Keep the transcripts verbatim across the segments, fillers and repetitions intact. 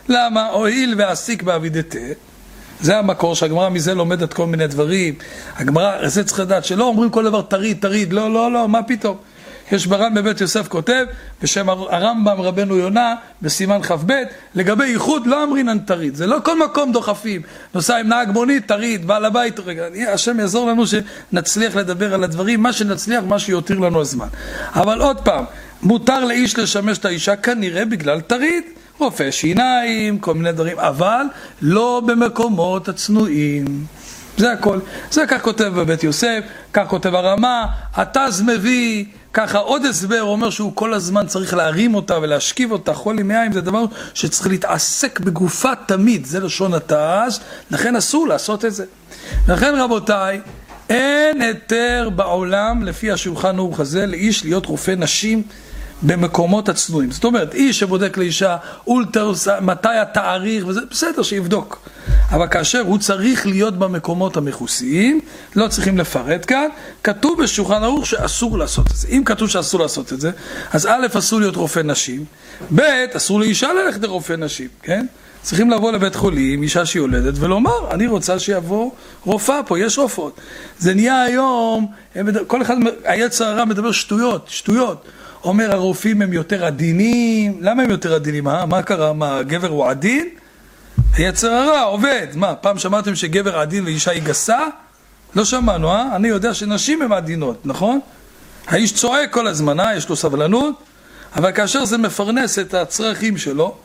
למה? הועיל ועסיק בעבידתה. זה המקור שהגמרא מזה לומדת כל מיני דברים. הגמרא, זה צריך לדעת שלא אומרים כל דבר תריד, תריד, לא, לא, לא, מה פתאום? יש ברם בבית יוסף כותב, בשם הרמב"ם רבנו יונה, בסימן כ"ב, לגבי ייחוד לא אמרינן תריד. זה לא כל מקום דוחפים. נוסע עם נהג מונית, תריד, בעל הבית, רגע, השם יעזור לנו שנצליח לדבר על הדברים, מה שנצליח, מה שיותיר לנו הזמן. אבל עוד פעם, מותר לאיש לשמש את האישה כנראה בגלל תריד. רופא שיניים, כל מיני דברים, אבל לא במקומות הצנועים. זה הכל. זה כך כותב בבית יוסף, כך כותב הרמה, התז מביא, ככה עוד הסבר, הוא אומר שהוא כל הזמן צריך להרים אותה ולהשכיב אותה, חול עם יין, זה דבר שצריך להתעסק בגופה תמיד, זה לשון התז, לכן אסור לעשות את זה. לכן רבותיי, אין היתר בעולם לפי השולחן ערוך הזה לאיש להיות רופא נשים במקומות הצנועים. זאת אומרת, איש שבודק לאישה אולטר, מתי התאריך, וזה בסדר שיבדוק. אבל כאשר הוא צריך להיות במקומות המכוסיים, לא צריכים לפרט כאן, כתוב בשולחן ערוך שאסור לעשות את זה. אם כתוב שאסור לעשות את זה, אז א', אסור להיות רופא נשים, ב', אסור לאישה ללכת לרופא נשים, כן? צריכים לבוא לבית חולים, אישה שיולדת, ולומר, אני רוצה שיבוא רופאה פה, יש רופאות. זה נהיה היום, כל אחד, היצר הרע מדבר שטויות, שטויות. אומר הרופאים הם יותר עדינים. למה הם יותר עדינים? מה, מה קרה? מה, גבר הוא עדין? היצר הרע עובד. מה, פעם שמעתם שגבר עדין ואישה היא גסה? לא שמענו, אה? אני יודע שנשים הן עדינות, נכון? האיש צועק כל הזמן, אה? יש לו סבלנות, אבל כאשר זה מפרנס את הצרכים שלו,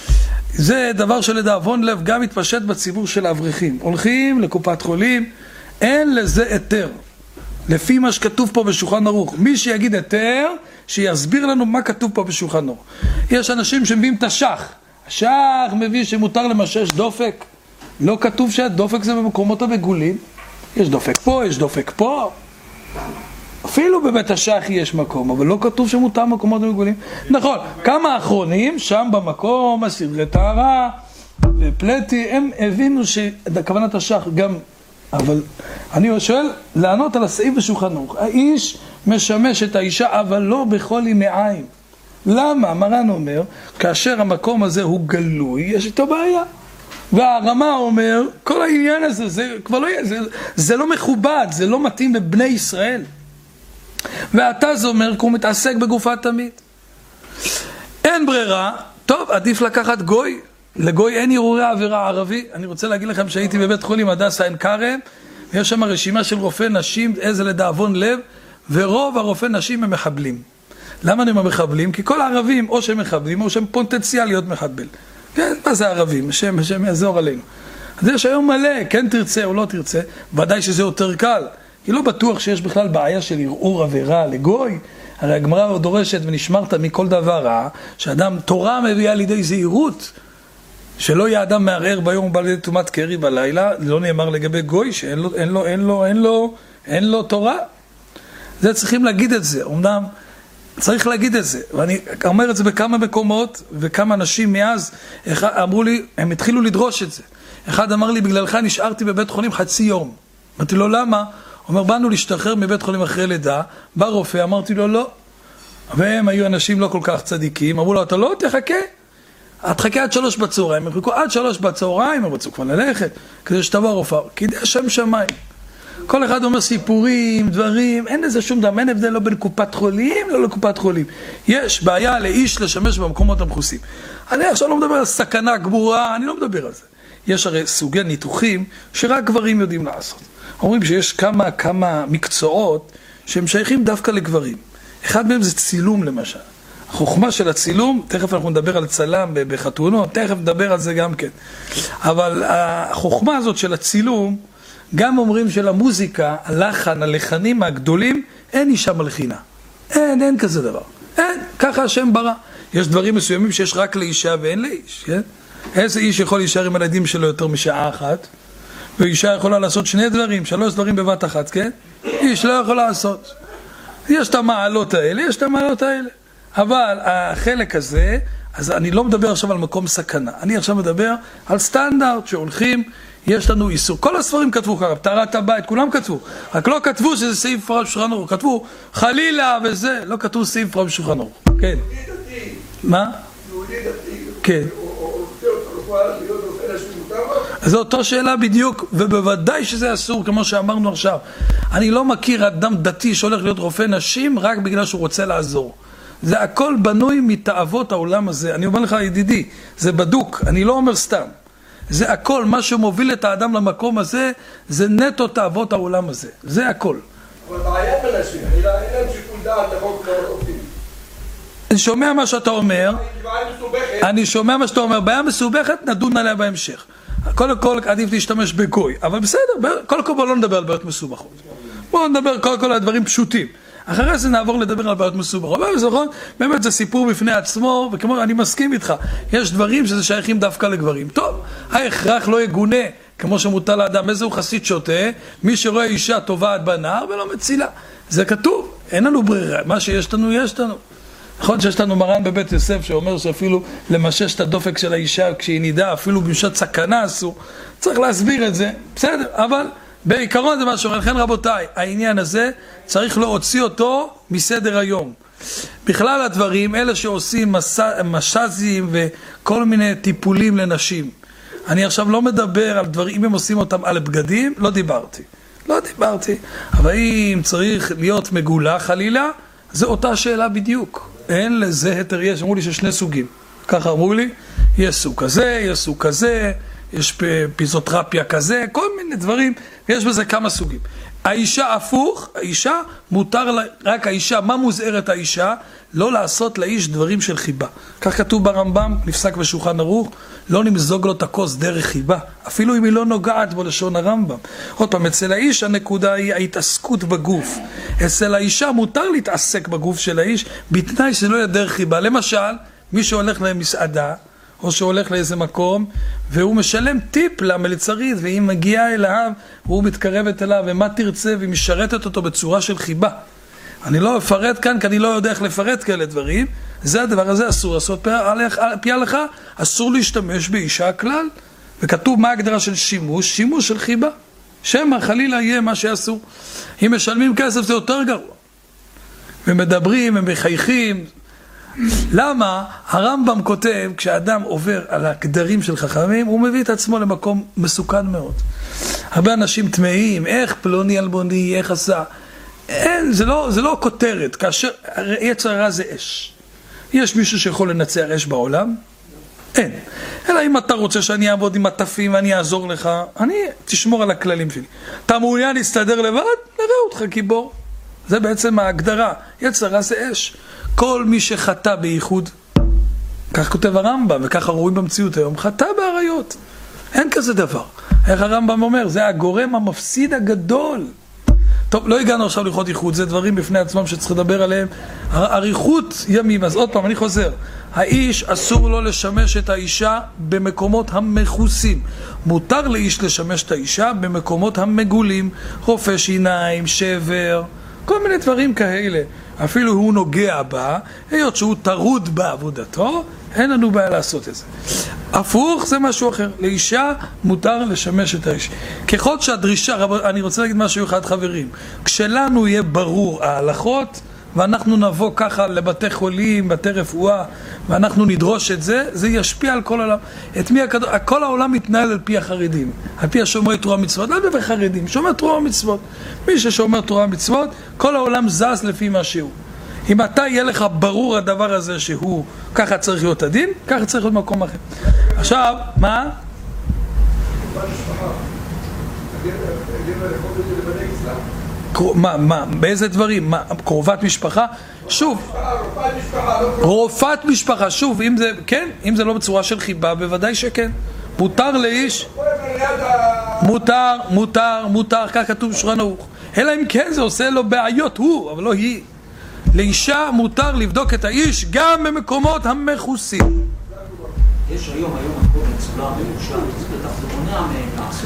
זה דבר שלדאבון לב גם מתפשט בציבור של האברכים. הולכים לקופת חולים, אין לזה היתר. לפי מה שכתוב פה בשולחן ערוך. מי שיגיד היתר, שיסביר לנו מה כתוב פה בשולחן ערוך. יש אנשים שמביאים את השח. השח מביא שמותר למשש דופק. לא כתוב שהדופק זה במקומות המגולים. יש דופק פה, יש דופק פה. אפילו בבית השח יש מקום, אבל לא כתוב שמותר מקומות המגולים. נכון, כמה האחרונים, שם במקום, הסדרי טהרה ופלטי, הם הבינו שכוונת השח גם... אבל אני שואל לענות על הסעיף בשולחן ערוך. האיש משמש את האישה, אבל לא בכל ימי עין. למה? מרן אומר, כאשר המקום הזה הוא גלוי, יש איתו בעיה. והרמה אומר, כל העניין הזה, זה כבר לא, זה, זה לא מכובד, זה לא מתאים לבני ישראל. ואתה זה אומר, כי הוא מתעסק בגופה תמיד. אין ברירה, טוב, עדיף לקחת גוי. לגוי אין ערעורי עבירה ערבי. אני רוצה להגיד לכם שהייתי בבית חולים הדסה עין כרם, ויש שם רשימה של רופאי נשים, איזה לדאבון לב, ורוב הרופאי נשים הם מחבלים. למה הם מחבלים? כי כל הערבים או שהם מחבלים או שהם פוטנציאל להיות מחבל. כן, מה זה הערבים? שהם, שהם יעזור עלינו. אז יש היום מלא, כן תרצה או לא תרצה, ודאי שזה יותר קל. כי לא בטוח שיש בכלל בעיה של ערעור עבירה לגוי. הרי הגמרא דורשת ונשמרת מכל דבר רע, שאדם תורה מביאה לידי זהירות, שלא יהיה אדם מערער ביום ובא לידי טומאת קרי בלילה. לא נאמר לגבי גוי שאין לו, אין לו, אין לו, אין לו, אין לו תורה. זה צריכים להגיד את זה. אמנם צריך להגיד את זה. ואני אומר את זה בכמה מקומות, וכמה אנשים מאז אמרו לי, הם התחילו לדרוש את זה. אחד אמר לי, בגללך נשארתי בבית חולים חצי יום. אמרתי לו, למה? אומר, באנו להשתחרר מבית חולים אחרי לידה, בא רופא, אמרתי לו, לא. והם היו אנשים לא כל כך צדיקים, אמרו לו, אתה לא תחכה. תחכה עד שלוש בצהריים, הם חיכו עד שלוש בצהריים, הם רצו כבר ללכת, כדי שתבוא הרופאה, כדי השם שמיים. כל אחד אומר סיפורים, דברים, אין לזה שום דבר, אין הבדל לא בין קופת חולים, לא לקופת חולים. יש בעיה לאיש לשמש במקומות המכוסים. אני עכשיו לא מדבר על סכנה גבורה, אני לא מדבר על זה. יש הרי סוגי ניתוחים שרק גברים יודעים לעשות. אומרים שיש כמה, כמה מקצועות שהם שייכים דווקא לגברים. אחד מהם זה צילום למשל. החוכמה של הצילום, תכף אנחנו נדבר על צלם בחתונות, תכף נדבר על זה גם כן. אבל החוכמה הזאת של הצילום, גם אומרים של המוזיקה, הלחן, הלחנים הגדולים, אין אישה מלחינה. אין, אין כזה דבר. אין, ככה השם ברא. יש דברים מסוימים שיש רק לאישה ואין לאיש, כן? איזה איש יכול להישאר עם הילדים שלו יותר משעה אחת? ואישה יכולה לעשות שני דברים, שלוש דברים בבת אחת, כן? איש לא יכול לעשות. יש את המעלות האלה, יש את המעלות האלה. אבל החלק הזה, אז אני לא מדבר עכשיו על מקום סכנה. אני עכשיו מדבר על סטנדרט שהולכים, יש לנו איסור. כל הספרים כתבו ככה, טהרת הבית, כולם כתבו. רק לא כתבו שזה סעיף פרש שולחן ערוך. כתבו חלילה וזה, לא כתבו סעיף פרש שולחן ערוך. כן. מה? כן. להיות רופא נשים מותר לו? זו אותו שאלה בדיוק, ובוודאי שזה אסור, כמו שאמרנו עכשיו. אני לא מכיר אדם דתי שהולך להיות רופא נשים רק בגלל שהוא רוצה לעזור. זה הכל בנוי מתאוות העולם הזה. אני אומר לך ידידי, זה בדוק, אני לא אומר סתם. זה הכל, מה שמוביל את האדם למקום הזה, זה נטו תאוות העולם הזה. זה הכל. אבל בעיה בנשים, אין להם שיקול דעת לחוק רופאים. אני שומע מה שאתה אומר, אני שומע מה שאתה אומר, בעיה מסובכת, נדון עליה בהמשך. קודם כל עדיף להשתמש בגוי, אבל בסדר, קודם כל בוא לא נדבר על בעיות מסובכות. בואו נדבר קודם כל על דברים פשוטים. אחרי זה נעבור לדבר על בעיות מסובכות. נכון, באמת זה סיפור בפני עצמו, וכמו אני מסכים איתך, יש דברים שזה שייכים דווקא לגברים. טוב, ההכרח לא יגונה, כמו שמוטל לאדם, איזה הוא חסיד שוטה, מי שרואה אישה טובעת בנהר ולא מצילה. זה כתוב, אין לנו ברירה, מה שיש לנו יש לנו. נכון שיש לנו מרן בבית יוסף שאומר שאפילו למשש את הדופק של האישה כשהיא נידה, אפילו בשעת סכנה אסור. צריך להסביר את זה, בסדר, אבל בעיקרון זה משהו. לכן רבותיי, העניין הזה צריך להוציא אותו מסדר היום. בכלל הדברים, אלה שעושים משזים וכל מיני טיפולים לנשים. אני עכשיו לא מדבר על דברים, אם הם עושים אותם על בגדים, לא דיברתי. לא דיברתי. אבל אם צריך להיות מגולה חלילה, זה אותה שאלה בדיוק. אין לזה היתר, יש, אמרו לי ששני סוגים. ככה אמרו לי, יש סוג כזה, יש סוג כזה, יש פיזיותרפיה כזה, כל מיני דברים, ויש בזה כמה סוגים. האישה הפוך, האישה מותר לה, רק האישה, מה מוזהרת האישה? לא לעשות לאיש דברים של חיבה. כך כתוב ברמב"ם, נפסק בשולחן ערוך, לא נמזוג לו את הכוס דרך חיבה, אפילו אם היא לא נוגעת בו לשון הרמב"ם. עוד פעם, אצל האיש הנקודה היא ההתעסקות בגוף. אצל האישה מותר להתעסק בגוף של האיש, בתנאי שלא יהיה דרך חיבה. למשל, מי שהולך למסעדה, או שהולך לאיזה מקום, והוא משלם טיפ למלצרית, והיא מגיעה אליו, והוא מתקרבת אליו, ומה תרצה, והיא משרתת אותו בצורה של חיבה. אני לא אפרט כאן, כי אני לא יודע איך לפרט כאלה דברים. זה הדבר הזה אסור לעשות פי הלכה, אסור להשתמש באישה הכלל. וכתוב מה ההגדרה של שימוש, שימוש של חיבה. שמא חלילה יהיה מה שאסור. אם משלמים כסף זה יותר גרוע. ומדברים, הם מחייכים. למה? הרמב"ם כותב, כשאדם עובר על הגדרים של חכמים, הוא מביא את עצמו למקום מסוכן מאוד. הרבה אנשים תמאים, איך פלוני אלמוני, איך עשה. אין, זה לא, זה לא כותרת, כאשר יצר הרע זה אש. יש מישהו שיכול לנצח אש בעולם? אין. אלא אם אתה רוצה שאני אעבוד עם מטפים ואני אעזור לך, אני תשמור על הכללים שלי. אתה מעוניין להסתדר לבד? נראה אותך גיבור. זה בעצם ההגדרה. יצר הרע זה אש. כל מי שחטא בייחוד, כך כותב הרמב"ם, וככה רואים במציאות היום, חטא בעריות. אין כזה דבר. איך הרמב"ם אומר? זה הגורם המפסיד הגדול. טוב, לא הגענו עכשיו ללכות ייחוד, זה דברים בפני עצמם שצריך לדבר עליהם. אריכות ימים, אז עוד פעם, אני חוזר. האיש אסור לו לשמש את האישה במקומות המכוסים. מותר לאיש לשמש את האישה במקומות המגולים, רופא שיניים, שבר, כל מיני דברים כאלה. אפילו הוא נוגע בה, היות שהוא טרוד בעבודתו, אין לנו בעיה לעשות את זה. הפוך זה משהו אחר. לאישה מותר לשמש את האיש. ככל שהדרישה, אני רוצה להגיד משהו אחד חברים, כשלנו יהיה ברור ההלכות, ואנחנו נבוא ככה לבתי חולים, בתי רפואה, ואנחנו נדרוש את זה, זה ישפיע על כל העולם. את מי הכדור, כל העולם מתנהל על פי החרדים, על פי השומרי תורה מצוות, לא על פי חרדים, שומר תורה מצוות. מי ששומר תורה מצוות, כל העולם זז לפי מה שהוא. אם אתה יהיה לך ברור הדבר הזה שהוא, ככה צריך להיות הדין, ככה צריך להיות מקום אחר. עכשיו, מה? מה, מה, באיזה דברים? מה, קרובת משפחה? שוב, רופאת משפחה, שוב, אם זה, כן, אם זה לא בצורה של חיבה, בוודאי שכן. מותר לאיש, מותר, מותר, מותר, כך כתוב בשולחן ערוך. אלא אם כן זה עושה לו בעיות, הוא, אבל לא היא. לאישה מותר לבדוק את האיש גם במקומות המכוסים. יש היום, היום הכל מצולם, מיושר, זה בטח זה מונע מהם לעשות.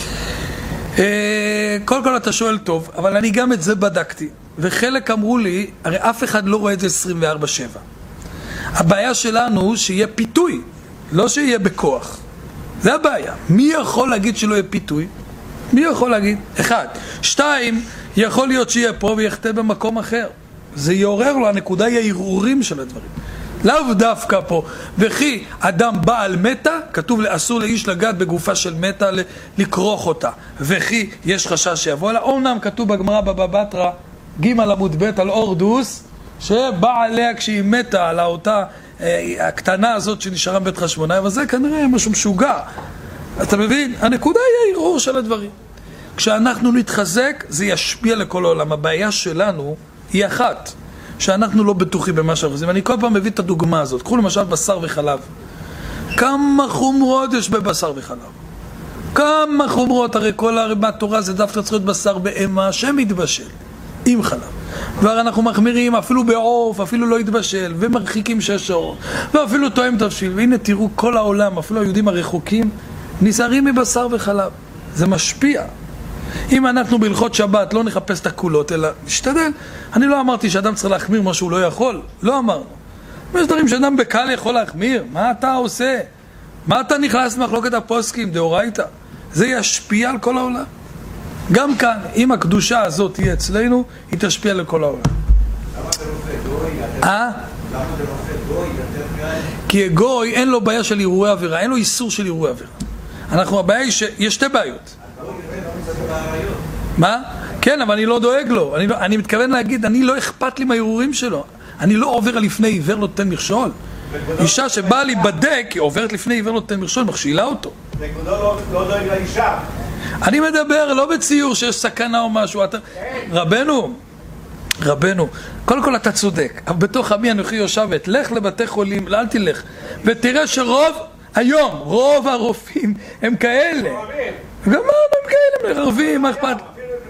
קודם כל אתה שואל טוב, אבל אני גם את זה בדקתי, וחלק אמרו לי, הרי אף אחד לא רואה את זה עשרים וארבע שבע. הבעיה שלנו שיהיה פיתוי, לא שיהיה בכוח. זה הבעיה. מי יכול להגיד שלא יהיה פיתוי? מי יכול להגיד? אחד. שתיים, יכול להיות שיהיה פה ויחטא במקום אחר. זה יעורר לו, הנקודה היא הערעורים של הדברים. לאו דווקא פה. וכי אדם בעל מתה, כתוב אסור לאיש לגעת בגופה של מתה, לקרוך אותה. וכי יש חשש שיבוא לה. אומנם כתוב בגמרא בבא בתרא, ג' עמוד ב' על אורדוס, שבא עליה כשהיא מתה, על אותה הקטנה הזאת שנשארה בבית חשמונאי, אבל זה כנראה משהו משוגע. אתה מבין? הנקודה היא הערעור של הדברים. כשאנחנו נתחזק, זה ישפיע לכל העולם. הבעיה שלנו היא אחת, שאנחנו לא בטוחים במה שאנחנו עושים. אני כל פעם מביא את הדוגמה הזאת. קחו למשל בשר וחלב. כמה חומרות יש בבשר וחלב? כמה חומרות, הרי כל הרמת תורה זה דווקא צריך להיות בשר בהמה שמתבשל עם חלב. והרי אנחנו מחמירים אפילו בעוף, אפילו לא יתבשל, ומרחיקים שש שעות, ואפילו תואם תבשיל. והנה תראו כל העולם, אפילו היהודים הרחוקים, נזהרים מבשר וחלב. זה משפיע. אם אנחנו בהלכות שבת לא נחפש את הכולות, אלא נשתדל. אני לא אמרתי שאדם צריך להחמיר מה שהוא לא יכול. לא אמרנו. יש דברים שאדם בקל יכול להחמיר. מה אתה עושה? מה אתה נכנס מחלוקת הפוסקים, דאורייתא? זה ישפיע על כל העולם. גם כאן, אם הקדושה הזאת תהיה אצלנו, היא תשפיע לכל העולם. למה אתה רוצה גוי? אה? למה אתה רוצה גוי? כי גוי אין לו בעיה של אירועי עבירה, אין לו איסור של אירועי עבירה. אנחנו, הבעיה היא שיש שתי בעיות. מה? כן, אבל אני לא דואג לו. אני, אני מתכוון להגיד, אני לא אכפת לי מהערעורים שלו. אני לא עובר על לפני עיוור לא תן מכשול. אישה שבאה להיבדק, היא עוברת לפני עיוור לא תן מכשול, מכשילה אותו. וכבודו לא דואג לאישה. אני מדבר לא בציור שיש סכנה או משהו. אתה... רבנו, רבנו, קודם כל אתה צודק. אבל בתוך עמי אנוכי יושבת, לך לבתי חולים, אל תלך. ותראה שרוב, היום, רוב הרופאים הם כאלה. גם מה הם כאלה מרבים, מה אכפת?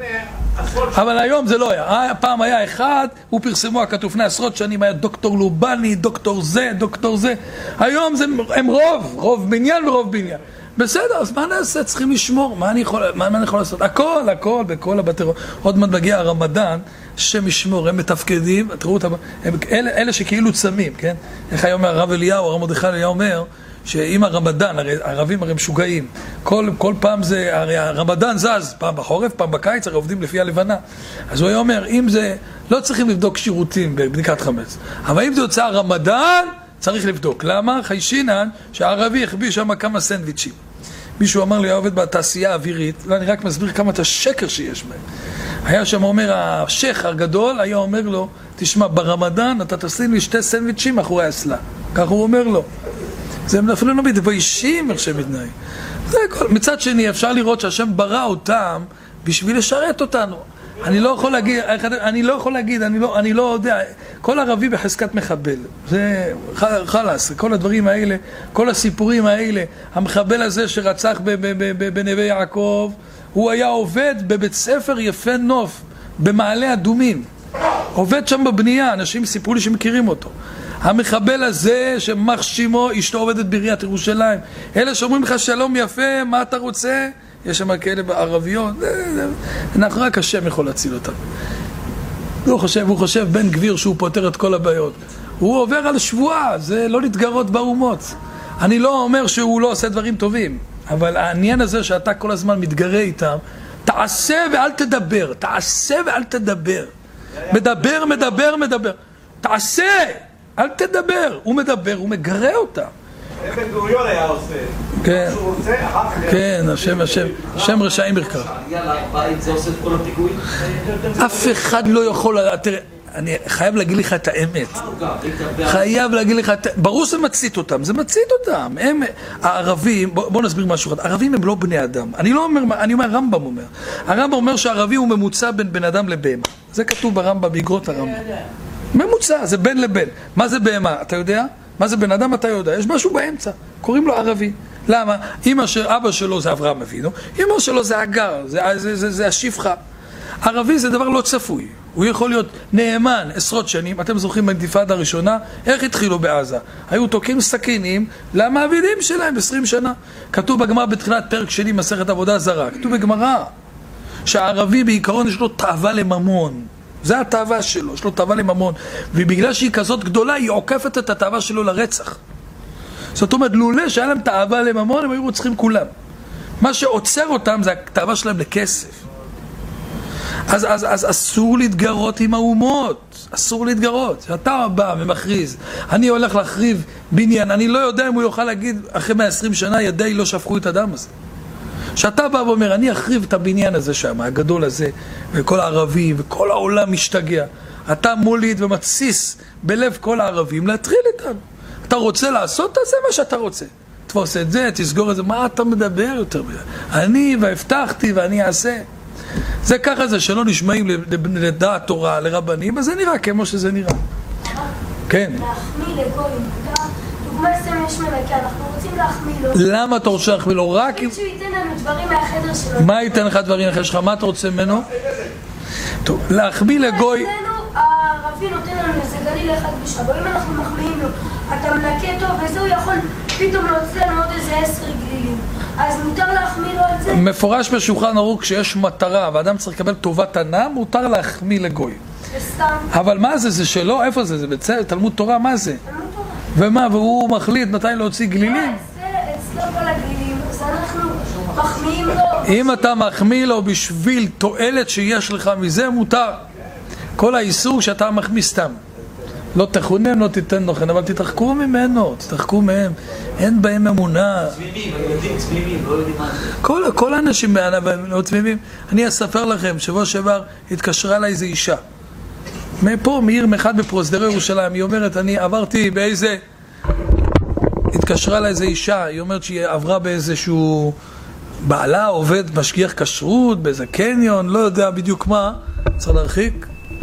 אבל היום זה לא היה. פעם היה אחד, הוא פרסמו הכתוב לפני עשרות שנים, היה דוקטור לובני, דוקטור זה, דוקטור זה. היום זה, הם רוב, רוב בניין ורוב בניין. בסדר, אז מה נעשה? צריכים לשמור. מה אני יכול, מה, מה אני יכול לעשות? הכל, הכל, בכל הבתר. עוד מעט מגיע הרמדאן, שמשמור, הם מתפקדים, תראו אותם, הם, אלה, אלה שכאילו צמים, כן? איך היום הרב אליהו, הרב מרדכי אליהו אומר, שאם הרמדאן, הרי הערבים הרי משוגעים, כל, כל פעם זה, הרי הרמדאן זז, פעם בחורף, פעם בקיץ, הרי עובדים לפי הלבנה. אז הוא היה אומר, אם זה, לא צריכים לבדוק שירותים בבדיקת חמץ, אבל אם זה יוצא הרמדאן, צריך לבדוק. למה? חיישינן, שהערבי החביא שם כמה סנדוויצ'ים. מישהו אמר לי, היה עובד בתעשייה האווירית, לא, אני רק מסביר כמה את השקר שיש בהם. היה שם אומר, השייך הגדול, היה אומר לו, תשמע, ברמדאן אתה תשים לי שתי סנדוויצ'ים מאחורי הסלה. כך הוא אומר לו. זה אפילו לא מתביישים איך שהם מתנהגים. זה כל... מצד שני, אפשר לראות שהשם ברא אותם בשביל לשרת אותנו. אני לא יכול להגיד, אני לא יכול להגיד, אני לא, אני לא יודע, כל ערבי בחזקת מחבל. זה חלס, כל הדברים האלה, כל הסיפורים האלה, המחבל הזה שרצח בנווה יעקב, הוא היה עובד בבית ספר יפה נוף, במעלה אדומים. עובד שם בבנייה, אנשים סיפרו לי שמכירים אותו. המחבל הזה שמח שימו, אשתו עובדת בעיריית ירושלים. אלה שאומרים לך שלום יפה, מה אתה רוצה? יש שם כאלה בערביות. אנחנו רק השם יכול להציל אותם. הוא חושב, הוא חושב בן גביר שהוא פותר את כל הבעיות. הוא עובר על שבועה, זה לא להתגרות באומות. אני לא אומר שהוא לא עושה דברים טובים, אבל העניין הזה שאתה כל הזמן מתגרה איתם, תעשה ואל תדבר, תעשה ואל תדבר. מדבר, מדבר, מדבר. תעשה! אל תדבר, הוא מדבר, הוא מגרה אותה. בן גוריון היה עושה. כן, שהוא רוצה, אחר כך... כן, השם, השם, השם רשעים ברכב. יאללה, בית, זה עושה את כל הפיגועים? אף אחד לא יכול, תראה, אני חייב להגיד לך את האמת. חייב להגיד לך את... ברור שזה מצית אותם, זה מצית אותם. הם, הערבים, בוא נסביר משהו אחד, הערבים הם לא בני אדם. אני לא אומר, אני אומר, הרמב"ם אומר. הרמב"ם אומר שהערבי הוא ממוצע בין בן אדם לבהמה. זה כתוב ברמב"ם, באגרות הרמב"ם. ממוצע, זה בין לבין. מה זה בהמה? אתה יודע? מה זה בן אדם? אתה יודע. יש משהו באמצע. קוראים לו ערבי. למה? אמא של אבא שלו זה אברהם אבינו, אמא שלו זה אגר, זה, זה, זה, זה השפחה. ערבי זה דבר לא צפוי. הוא יכול להיות נאמן עשרות שנים. אתם זוכרים באינתיפאדה הראשונה, איך התחילו בעזה? היו תוקעים סכינים למעבידים שלהם עשרים שנה. כתוב בגמרא בתחילת פרק שני מסכת עבודה זרה. כתוב בגמרא שהערבי בעיקרון יש לו תאווה לממון. זה התאווה שלו, יש לו תאווה לממון. ובגלל שהיא כזאת גדולה, היא עוקפת את התאווה שלו לרצח. זאת אומרת, לולא שהיה להם תאווה לממון, הם היו רוצחים כולם. מה שעוצר אותם זה התאווה שלהם לכסף. אז, אז, אז אסור להתגרות עם האומות. אסור להתגרות. אתה בא ומכריז, אני הולך להחריב בניין, אני לא יודע אם הוא יוכל להגיד אחרי מאה ועשרים שנה ידיי לא שפכו את הדם הזה. שאתה בא ואומר, אני אחריב את הבניין הזה שם, הגדול הזה, וכל הערבים, וכל העולם משתגע. אתה מוליד ומתסיס בלב כל הערבים להתחיל איתם. אתה רוצה לעשות, תעשה מה שאתה רוצה. תפוס את זה, תסגור את זה, מה אתה מדבר יותר מזה? אני והבטחתי ואני אעשה. זה ככה זה שלא נשמעים לדעת תורה, לרבנים, אז זה נראה כמו שזה נראה. כן. להחמיא לגויים, דוגמה סמש מלכה, אנחנו רוצים להחמיא לו. למה אתה רוצה להחמיא לו? רק אם... שהוא ייתן לנו דברים מהחדר שלו. מה ייתן לך דברים מהחדר שלך? מה אתה רוצה ממנו? טוב, להחמיא לגוי... הרבי נותן לנו איזה גליל אחד בשבוע, אם אנחנו מחמיאים לו, אתה מנקה טוב וזהו יכול פתאום להוציא לנו עוד איזה עשר גלילים, אז מותר להחמיא לו על זה? מפורש בשולחן ערוך כשיש מטרה ואדם צריך לקבל טובת הנאה, מותר להחמיא לגוי. וסתם. אבל מה זה? זה שלו? איפה זה? זה בצל, תלמוד תורה, מה זה? תלמוד תורה. ומה? והוא מחליט מתי להוציא גלילים? זה אצלו כל הגלילים, אז אנחנו מחמיאים לו. אם אתה מחמיא לו בשביל תועלת שיש לך מזה, מותר. כל האיסור שאתה מחמיא סתם. לא תחונן, לא תיתן נוחן, אבל תתרחקו ממנו, תתרחקו מהם. אין בהם אמונה. צמימים, ילדים צמימים, לא יודעים מה זה. כל, כל האנשים לא צמימים. אני אספר לכם, שבוע שעבר התקשרה אליי איזו אישה. מפה, מעיר אחד בפרוזדרי ירושלים, היא אומרת, אני עברתי באיזה... התקשרה אליי איזו אישה, היא אומרת שהיא עברה באיזשהו... בעלה עובד משגיח כשרות, באיזה קניון, לא יודע בדיוק מה, צריך להרחיק.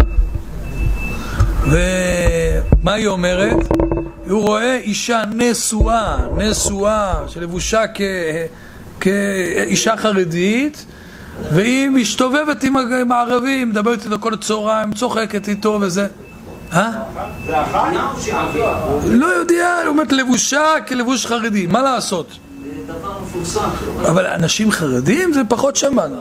ומה היא אומרת? הוא רואה אישה נשואה, נשואה, שלבושה כ... כאישה חרדית, והיא משתובבת עם הערבים, מדברת איתו כל הצהריים, צוחקת איתו וזה. אה? זה אחת? לא יודע, היא אומרת לבושה כלבוש חרדי, מה לעשות? זה דבר מפורסם. אבל אנשים חרדים זה פחות שמענו.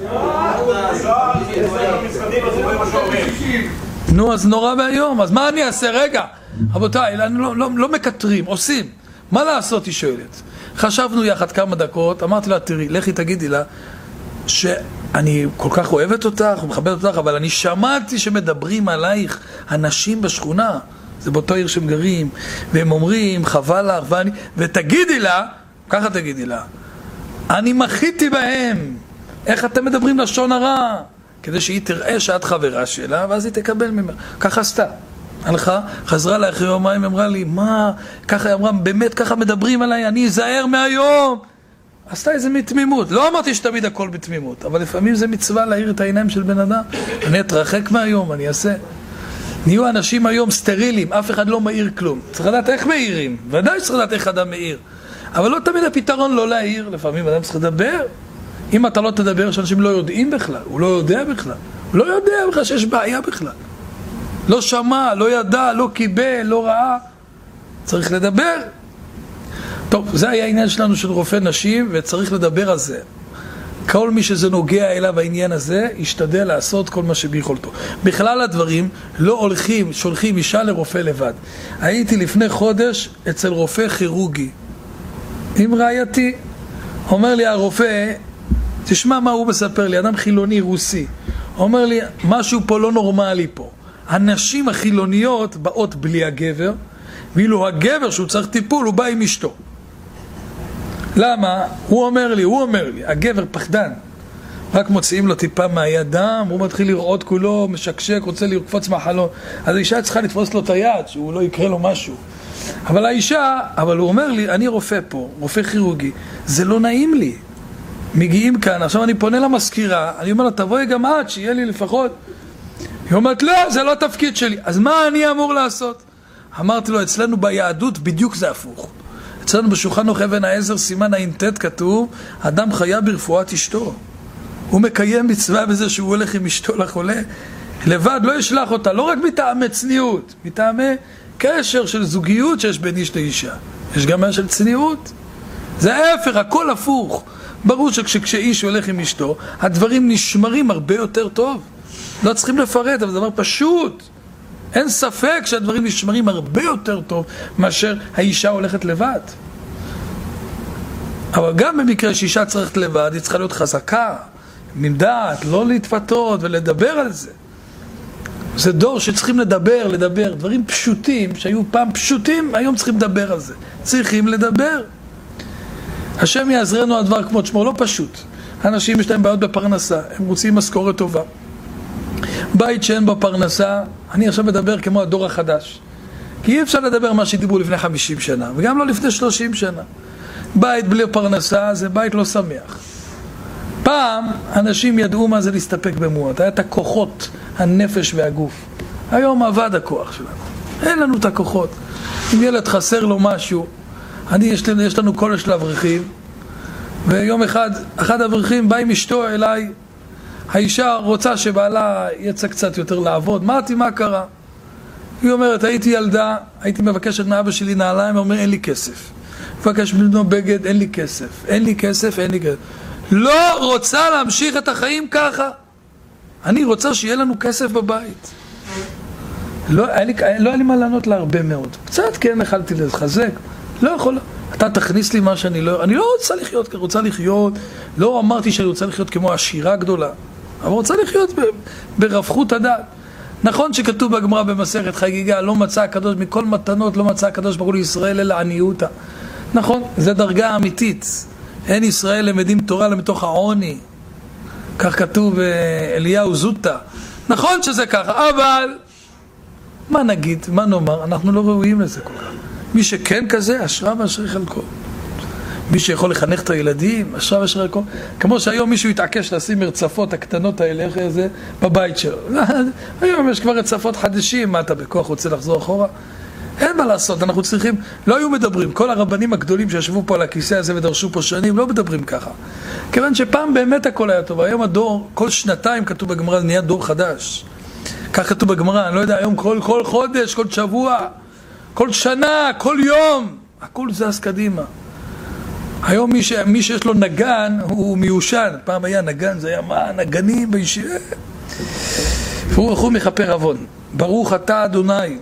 נו, אז נורא והיום, אז מה אני אעשה? רגע, רבותיי, אני לא, לא, לא מקטרים, עושים. מה לעשות, היא שואלת. חשבנו יחד כמה דקות, אמרתי לה, תראי, לכי תגידי לה, שאני כל כך אוהבת אותך, ומכבדת אותך, אבל אני שמעתי שמדברים עלייך אנשים בשכונה, זה באותו עיר שהם גרים, והם אומרים, חבל לך, ואני, ותגידי לה, ככה תגידי לה, אני מחיתי בהם, איך אתם מדברים לשון הרע? כדי שהיא תראה שאת חברה שלה, ואז היא תקבל ממך. ככה עשתה. הלכה, חזרה לה אחרי יומיים, אמרה לי, מה? ככה אמרה, באמת ככה מדברים עליי, אני אזהר מהיום. עשתה איזה מתמימות. לא אמרתי שתמיד הכל בתמימות, אבל לפעמים זה מצווה להאיר את העיניים של בן אדם. אני אתרחק מהיום, אני אעשה. נהיו אנשים היום סטרילים, אף אחד לא מאיר כלום. צריך לדעת איך מאירים, ודאי צריך לדעת איך אדם מאיר. אבל לא תמיד הפתרון לא להאיר, לפעמים אדם צריך לדבר. אם אתה לא תדבר, שאנשים לא יודעים בכלל, הוא לא יודע בכלל, הוא לא יודע בכלל שיש בעיה בכלל. לא שמע, לא ידע, לא קיבל, לא ראה. צריך לדבר. טוב, זה היה העניין שלנו של רופא נשים, וצריך לדבר על זה. כל מי שזה נוגע אליו העניין הזה, ישתדל לעשות כל מה שביכולתו. בכלל הדברים לא הולכים, שולחים אישה לרופא לבד. הייתי לפני חודש אצל רופא כירורגי. עם רעייתי, אומר לי הרופא, תשמע מה הוא מספר לי, אדם חילוני רוסי. אומר לי, משהו פה לא נורמלי פה. הנשים החילוניות באות בלי הגבר, ואילו הגבר שהוא צריך טיפול, הוא בא עם אשתו. למה? הוא אומר לי, הוא אומר לי, הגבר פחדן. רק מוציאים לו טיפה מהיד דם, הוא מתחיל לראות כולו, משקשק, רוצה לקפוץ מהחלון. אז האישה צריכה לתפוס לו את היד, שהוא לא יקרה לו משהו. אבל האישה, אבל הוא אומר לי, אני רופא פה, רופא כירורגי, זה לא נעים לי. מגיעים כאן, עכשיו אני פונה למזכירה, אני אומר לה, תבואי גם את, שיהיה לי לפחות. היא אומרת, לא, זה לא התפקיד שלי. אז מה אני אמור לעשות? אמרתי לו, אצלנו ביהדות בדיוק זה הפוך. אצלנו בשולחן ערוך אבן העזר, סימן ע"ט כתוב, אדם חיה ברפואת אשתו. הוא מקיים מצווה בזה שהוא הולך עם אשתו לחולה. לבד לא ישלח אותה, לא רק מטעמי צניעות, מטעמי קשר של זוגיות שיש בין איש לאישה. יש גם מה של צניעות. זה ההפך, הכל הפוך. ברור שכשאיש הולך עם אשתו, הדברים נשמרים הרבה יותר טוב. לא צריכים לפרט, אבל זה דבר פשוט. אין ספק שהדברים נשמרים הרבה יותר טוב מאשר האישה הולכת לבד. אבל גם במקרה שאישה צריכת לבד, היא צריכה להיות חזקה, עם דעת, לא להתפתות ולדבר על זה. זה דור שצריכים לדבר, לדבר, דברים פשוטים שהיו פעם פשוטים, היום צריכים לדבר על זה. צריכים לדבר. השם יעזרנו הדבר כמות שמו, לא פשוט. אנשים יש להם בעיות בפרנסה, הם רוצים משכורת טובה. בית שאין בו פרנסה, אני עכשיו מדבר כמו הדור החדש. כי אי אפשר לדבר מה שדיברו לפני חמישים שנה, וגם לא לפני שלושים שנה. בית בלי פרנסה זה בית לא שמח. פעם אנשים ידעו מה זה להסתפק במועט, היה את הכוחות, הנפש והגוף. היום עבד הכוח שלנו, אין לנו את הכוחות. אם ילד חסר לו משהו, אני, יש, לנו, יש לנו כל השלב אברכים, ויום אחד, אחד האברכים בא עם אשתו אליי, האישה רוצה שבעלה יצא קצת יותר לעבוד, אמרתי מה קרה? היא אומרת, הייתי ילדה, הייתי מבקשת מאבא שלי נעליים, הוא אומר אין לי כסף. מבקש ממנו בגד, אין לי כסף, אין לי כסף, אין לי כסף. לא רוצה להמשיך את החיים ככה. אני רוצה שיהיה לנו כסף בבית. לא היה לי, לא היה לי מה לענות לה הרבה מאוד. קצת כן יכלתי לחזק. לא יכול. אתה תכניס לי מה שאני לא... אני לא רוצה לחיות, כי רוצה לחיות. לא אמרתי שאני רוצה לחיות כמו עשירה גדולה. אבל רוצה לחיות ברווחות הדעת. נכון שכתוב בגמרא במסכת חגיגה, לא מצא הקדוש מכל מתנות, לא מצא הקדוש ברוך הוא לישראל אלא עניותה. נכון, זה דרגה אמיתית. אין ישראל למדים תורה למתוך העוני. כך כתוב אליהו זוטה. נכון שזה ככה, אבל מה נגיד, מה נאמר? אנחנו לא ראויים לזה כל כך. מי שכן כזה, אשרה ואשרי חלקו. מי שיכול לחנך את הילדים, אשרה ואשרי חלקו. כמו שהיום מישהו יתעקש לשים מרצפות הקטנות האלה, איך זה, בבית שלו. היום יש כבר רצפות חדשים, מה אתה בכוח רוצה לחזור אחורה? אין מה לעשות, אנחנו צריכים, לא היו מדברים, כל הרבנים הגדולים שישבו פה על הכיסא הזה ודרשו פה שנים, לא מדברים ככה. כיוון שפעם באמת הכל היה טוב, היום הדור, כל שנתיים כתוב בגמרא, נהיה דור חדש. כך כתוב בגמרא, אני לא יודע, היום כל, כל חודש, כל שבוע, כל שנה, כל יום, הכל זז קדימה. היום מי, ש, מי שיש לו נגן הוא מיושן, פעם היה נגן, זה היה מה, נגנים בישיבה. ברוך הוא מכפר עוון, ברוך אתה אדוני.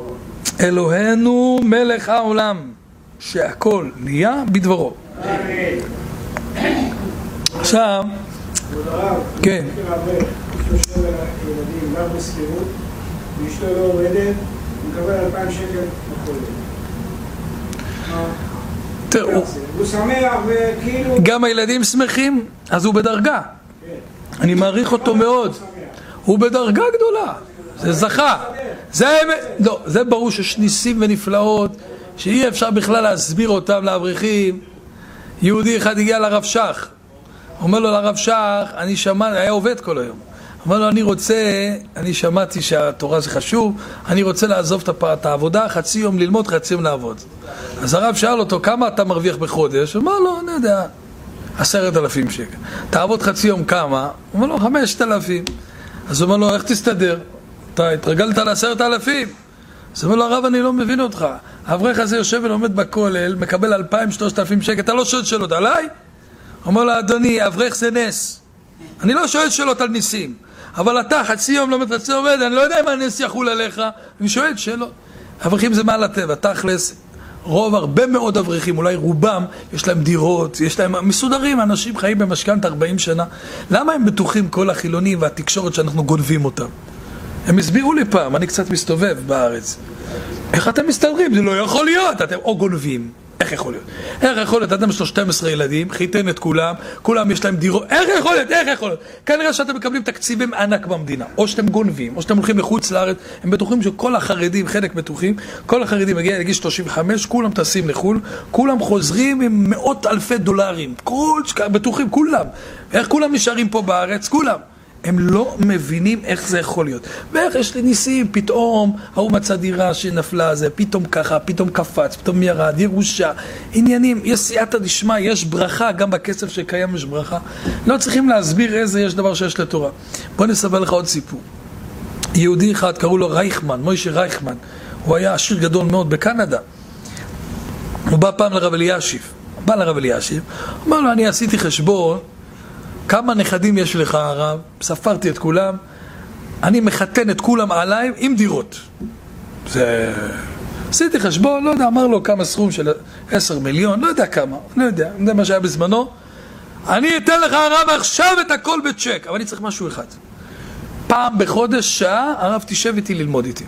אלוהינו מלך העולם שהכל נהיה בדברו. עכשיו כן, שלושה ילדים גר בסחירות ואשתו לא עובדת, הוא מקבל אלפיים שקל בחודש. הוא שמח וכאילו גם הילדים שמחים, אז הוא בדרגה. אני מעריך אותו מאוד, הוא בדרגה גדולה, זה זכה. זה, לא, זה ברור שיש ניסים ונפלאות שאי אפשר בכלל להסביר אותם לאברכים. יהודי אחד הגיע לרב שח, אומר לו לרב שח, אני שמע, היה עובד כל היום, אומר לו אני רוצה, אני שמעתי שהתורה זה חשוב, אני רוצה לעזוב את העבודה, חצי יום ללמוד, חצי יום לעבוד. אז הרב שאל אותו, כמה אתה מרוויח בחודש? הוא אמר לו, אני יודע, עשרת אלפים שקל. תעבוד חצי יום כמה? הוא אומר לו, חמשת אלפים. אז הוא אומר לו, איך תסתדר? אתה התרגלת לעשרת אלפים. אז הוא אומר לו, הרב, אני לא מבין אותך. האברך הזה יושב ולומד בכולל, מקבל אלפיים, שלושת אלפים שקל, אתה לא שואל שאלות עליי? הוא אומר לו, אדוני, האברך זה נס. אני לא שואל שאלות על ניסים. אבל אתה חצי יום לומד, חצי יום עובד, אני לא יודע אם הנס יחול עליך. אני שואל שאלות. האברכים זה מעל הטבע, תכלס. רוב, הרבה מאוד אברכים, אולי רובם, יש להם דירות, יש להם מסודרים, אנשים חיים במשכנתא ארבעים שנה. למה הם בטוחים כל החילונים והתקשורת שאנחנו גונבים אותם? הם הסבירו לי פעם, אני קצת מסתובב בארץ. איך אתם מסתדרים? זה לא יכול להיות, אתם או גונבים. איך יכול להיות? איך יכול להיות? אתם יש לו שנים עשר ילדים, חיתן את כולם, כולם יש להם דירות, איך יכול להיות? איך יכול להיות? כנראה שאתם מקבלים תקציבים ענק במדינה, או שאתם גונבים, או שאתם הולכים לחוץ לארץ, הם בטוחים שכל החרדים, חלק בטוחים, כל החרדים מגיע לגיל שלושים וחמש, כולם טסים לחול, כולם חוזרים עם מאות אלפי דולרים, כל בטוחים, כולם. איך כולם נשארים פה בארץ? כולם. הם לא מבינים איך זה יכול להיות. ואיך יש לי ניסים, פתאום ההוא מצא דירה שנפלה זה, פתאום ככה, פתאום קפץ, פתאום ירד, ירושה, עניינים, יש סייעתא דשמיא, יש ברכה, גם בכסף שקיים יש ברכה. לא צריכים להסביר איזה יש דבר שיש לתורה. בוא נספר לך עוד סיפור. יהודי אחד קראו לו רייכמן, מוישה רייכמן, הוא היה עשיר גדול מאוד בקנדה. הוא בא פעם לרב אלישיב, בא לרב אלישיב, אמר לו, אני עשיתי חשבון, כמה נכדים יש לך הרב? ספרתי את כולם, אני מחתן את כולם עליי עם דירות. זה... עשיתי חשבון, לא יודע, אמר לו כמה סכום של עשר מיליון, לא יודע כמה, לא יודע, לא יודע מה שהיה בזמנו. אני אתן לך הרב עכשיו את הכל בצ'ק, אבל אני צריך משהו אחד. פעם בחודש שעה, הרב תשב איתי ללמוד איתי.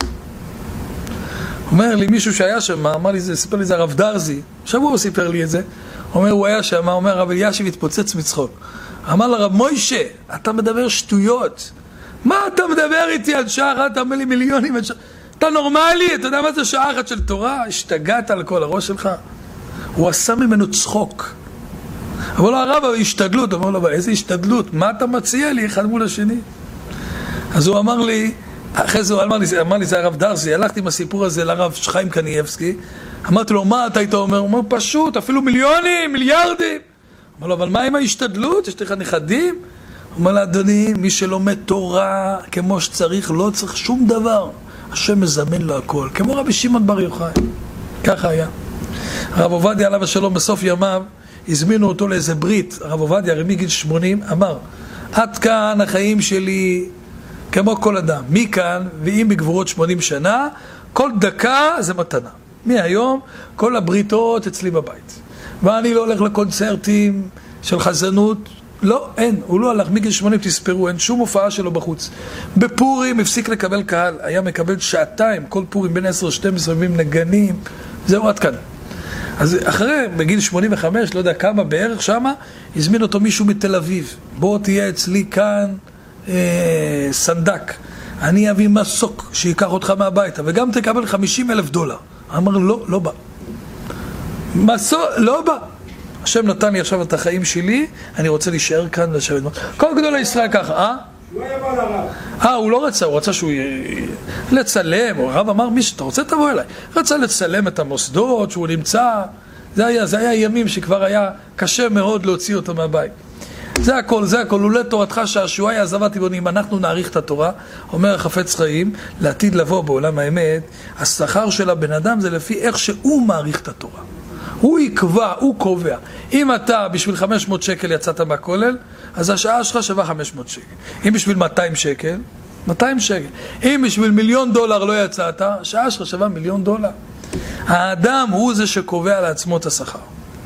אומר לי מישהו שהיה שם, אמר לי זה, סיפר לי זה הרב דרזי, שבוע הוא סיפר לי את זה, אומר הוא היה שם, אומר הרב אלישיב התפוצץ מצחוק. אמר לרב מוישה, אתה מדבר שטויות. מה אתה מדבר איתי על שעה אחת, אתה אומר לי מיליונים, אתה נורמלי, אתה יודע מה זה שעה אחת של תורה? השתגעת על כל הראש שלך. הוא עשה ממנו צחוק. אבל לא הרב, השתדלות, אמר לו, איזה השתדלות? מה אתה מציע לי אחד מול השני? אז הוא אמר לי, אחרי זה הוא אמר לי, אמר לי זה הרב דרזי, הלכתי עם הסיפור הזה לרב חיים קניאבסקי, אמרתי לו, מה אתה היית אומר? הוא אומר, פשוט, אפילו מיליונים, מיליארדים. אמר לו, אבל מה עם ההשתדלות? יש לך נכדים? הוא אומר לה, אדוני, מי שלומד תורה כמו שצריך, לא צריך שום דבר. השם מזמן לו הכל, כמו רבי שמעון בר יוחאי. ככה היה. הרב עובדיה עליו השלום בסוף ימיו, הזמינו אותו לאיזה ברית. הרב עובדיה, הרי מגיל שמונים, אמר, עד כאן החיים שלי כמו כל אדם. מכאן, ואם בגבורות שמונים שנה, כל דקה זה מתנה. מהיום, כל הבריתות אצלי בבית. ואני לא הולך לקונצרטים של חזנות, לא, אין, הוא לא הלך, מגיל שמונים תספרו, אין שום הופעה שלו בחוץ. בפורים הפסיק לקבל קהל, היה מקבל שעתיים, כל פורים בין עשר לשתים עשרה ימים נגנים, זהו עד כאן. אז אחרי, בגיל שמונים וחמש, לא יודע כמה בערך שמה, הזמין אותו מישהו מתל אביב, בוא תהיה אצלי כאן אה, סנדק, אני אביא מסוק שיקח אותך מהביתה, וגם תקבל חמישים אלף דולר. אמר, לא, לא בא. מסוק, לא בא. השם נתן לי עכשיו את החיים שלי, אני רוצה להישאר כאן לשבת. כל גדול ישראל ככה, אה? לא יבוא לרב. אה, הוא לא רצה, הוא רצה שהוא י... לצלם, הרב אמר, מי שאתה רוצה תבוא אליי. רצה לצלם את המוסדות, שהוא נמצא, זה היה, זה היה ימים שכבר היה קשה מאוד להוציא אותו מהבית. זה הכל, זה הכל, אולי תורתך שהשועי עזבה תיבונים, אנחנו נעריך את התורה, אומר החפץ חיים, לעתיד לבוא בעולם האמת, השכר של הבן אדם זה לפי איך שהוא מעריך את התורה. הוא יקבע, הוא קובע. אם אתה בשביל חמש מאות שקל יצאת מהכולל, אז השעה שלך שווה חמש מאות שקל. אם בשביל מאתיים שקל, מאתיים שקל. אם בשביל מיליון דולר לא יצאת, השעה שלך שווה מיליון דולר. האדם הוא זה שקובע לעצמו את השכר.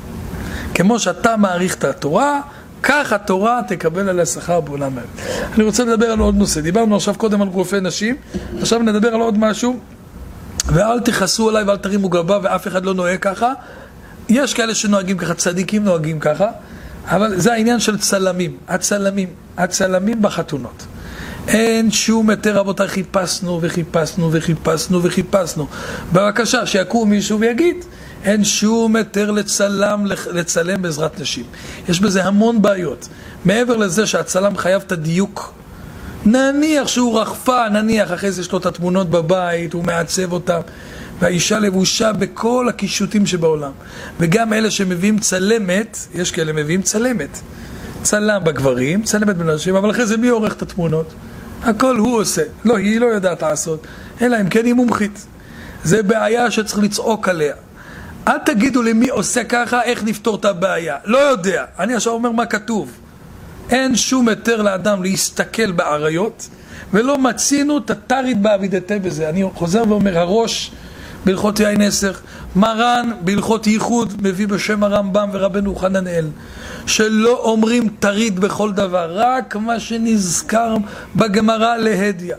כמו שאתה מעריך את התורה, כך התורה תקבל על השכר בעולם האמת. אני רוצה לדבר על עוד נושא. דיברנו עכשיו קודם על רופאי נשים, עכשיו נדבר על עוד משהו, ואל תכעסו עליי ואל תרימו גבה ואף אחד לא נוהג ככה. יש כאלה שנוהגים ככה, צדיקים נוהגים ככה, אבל זה העניין של צלמים, הצלמים, הצלמים בחתונות. אין שום יותר, רבותיי, חיפשנו וחיפשנו וחיפשנו וחיפשנו. בבקשה, שיקום מישהו ויגיד, אין שום יותר לצלם, לצלם בעזרת נשים. יש בזה המון בעיות. מעבר לזה שהצלם חייב את הדיוק, נניח שהוא רחפה, נניח אחרי זה יש לו את התמונות בבית, הוא מעצב אותם, והאישה לבושה בכל הקישוטים שבעולם. וגם אלה שמביאים צלמת, יש כאלה מביאים צלמת. צלם בגברים, צלמת בנשים, אבל אחרי זה מי עורך את התמונות? הכל הוא עושה. לא, היא לא יודעת לעשות. אלא אם כן היא מומחית. זה בעיה שצריך לצעוק עליה. אל תגידו לי מי עושה ככה, איך נפתור את הבעיה. לא יודע. אני עכשיו אומר מה כתוב. אין שום יותר לאדם להסתכל בעריות, ולא מצינו את התרית בעבידתה בזה. אני חוזר ואומר, הראש בהלכות יין נסך, מרן בהלכות ייחוד מביא בשם הרמב"ם ורבנו חננאל, שלא אומרים תרית בכל דבר, רק מה שנזכר בגמרא להדיא.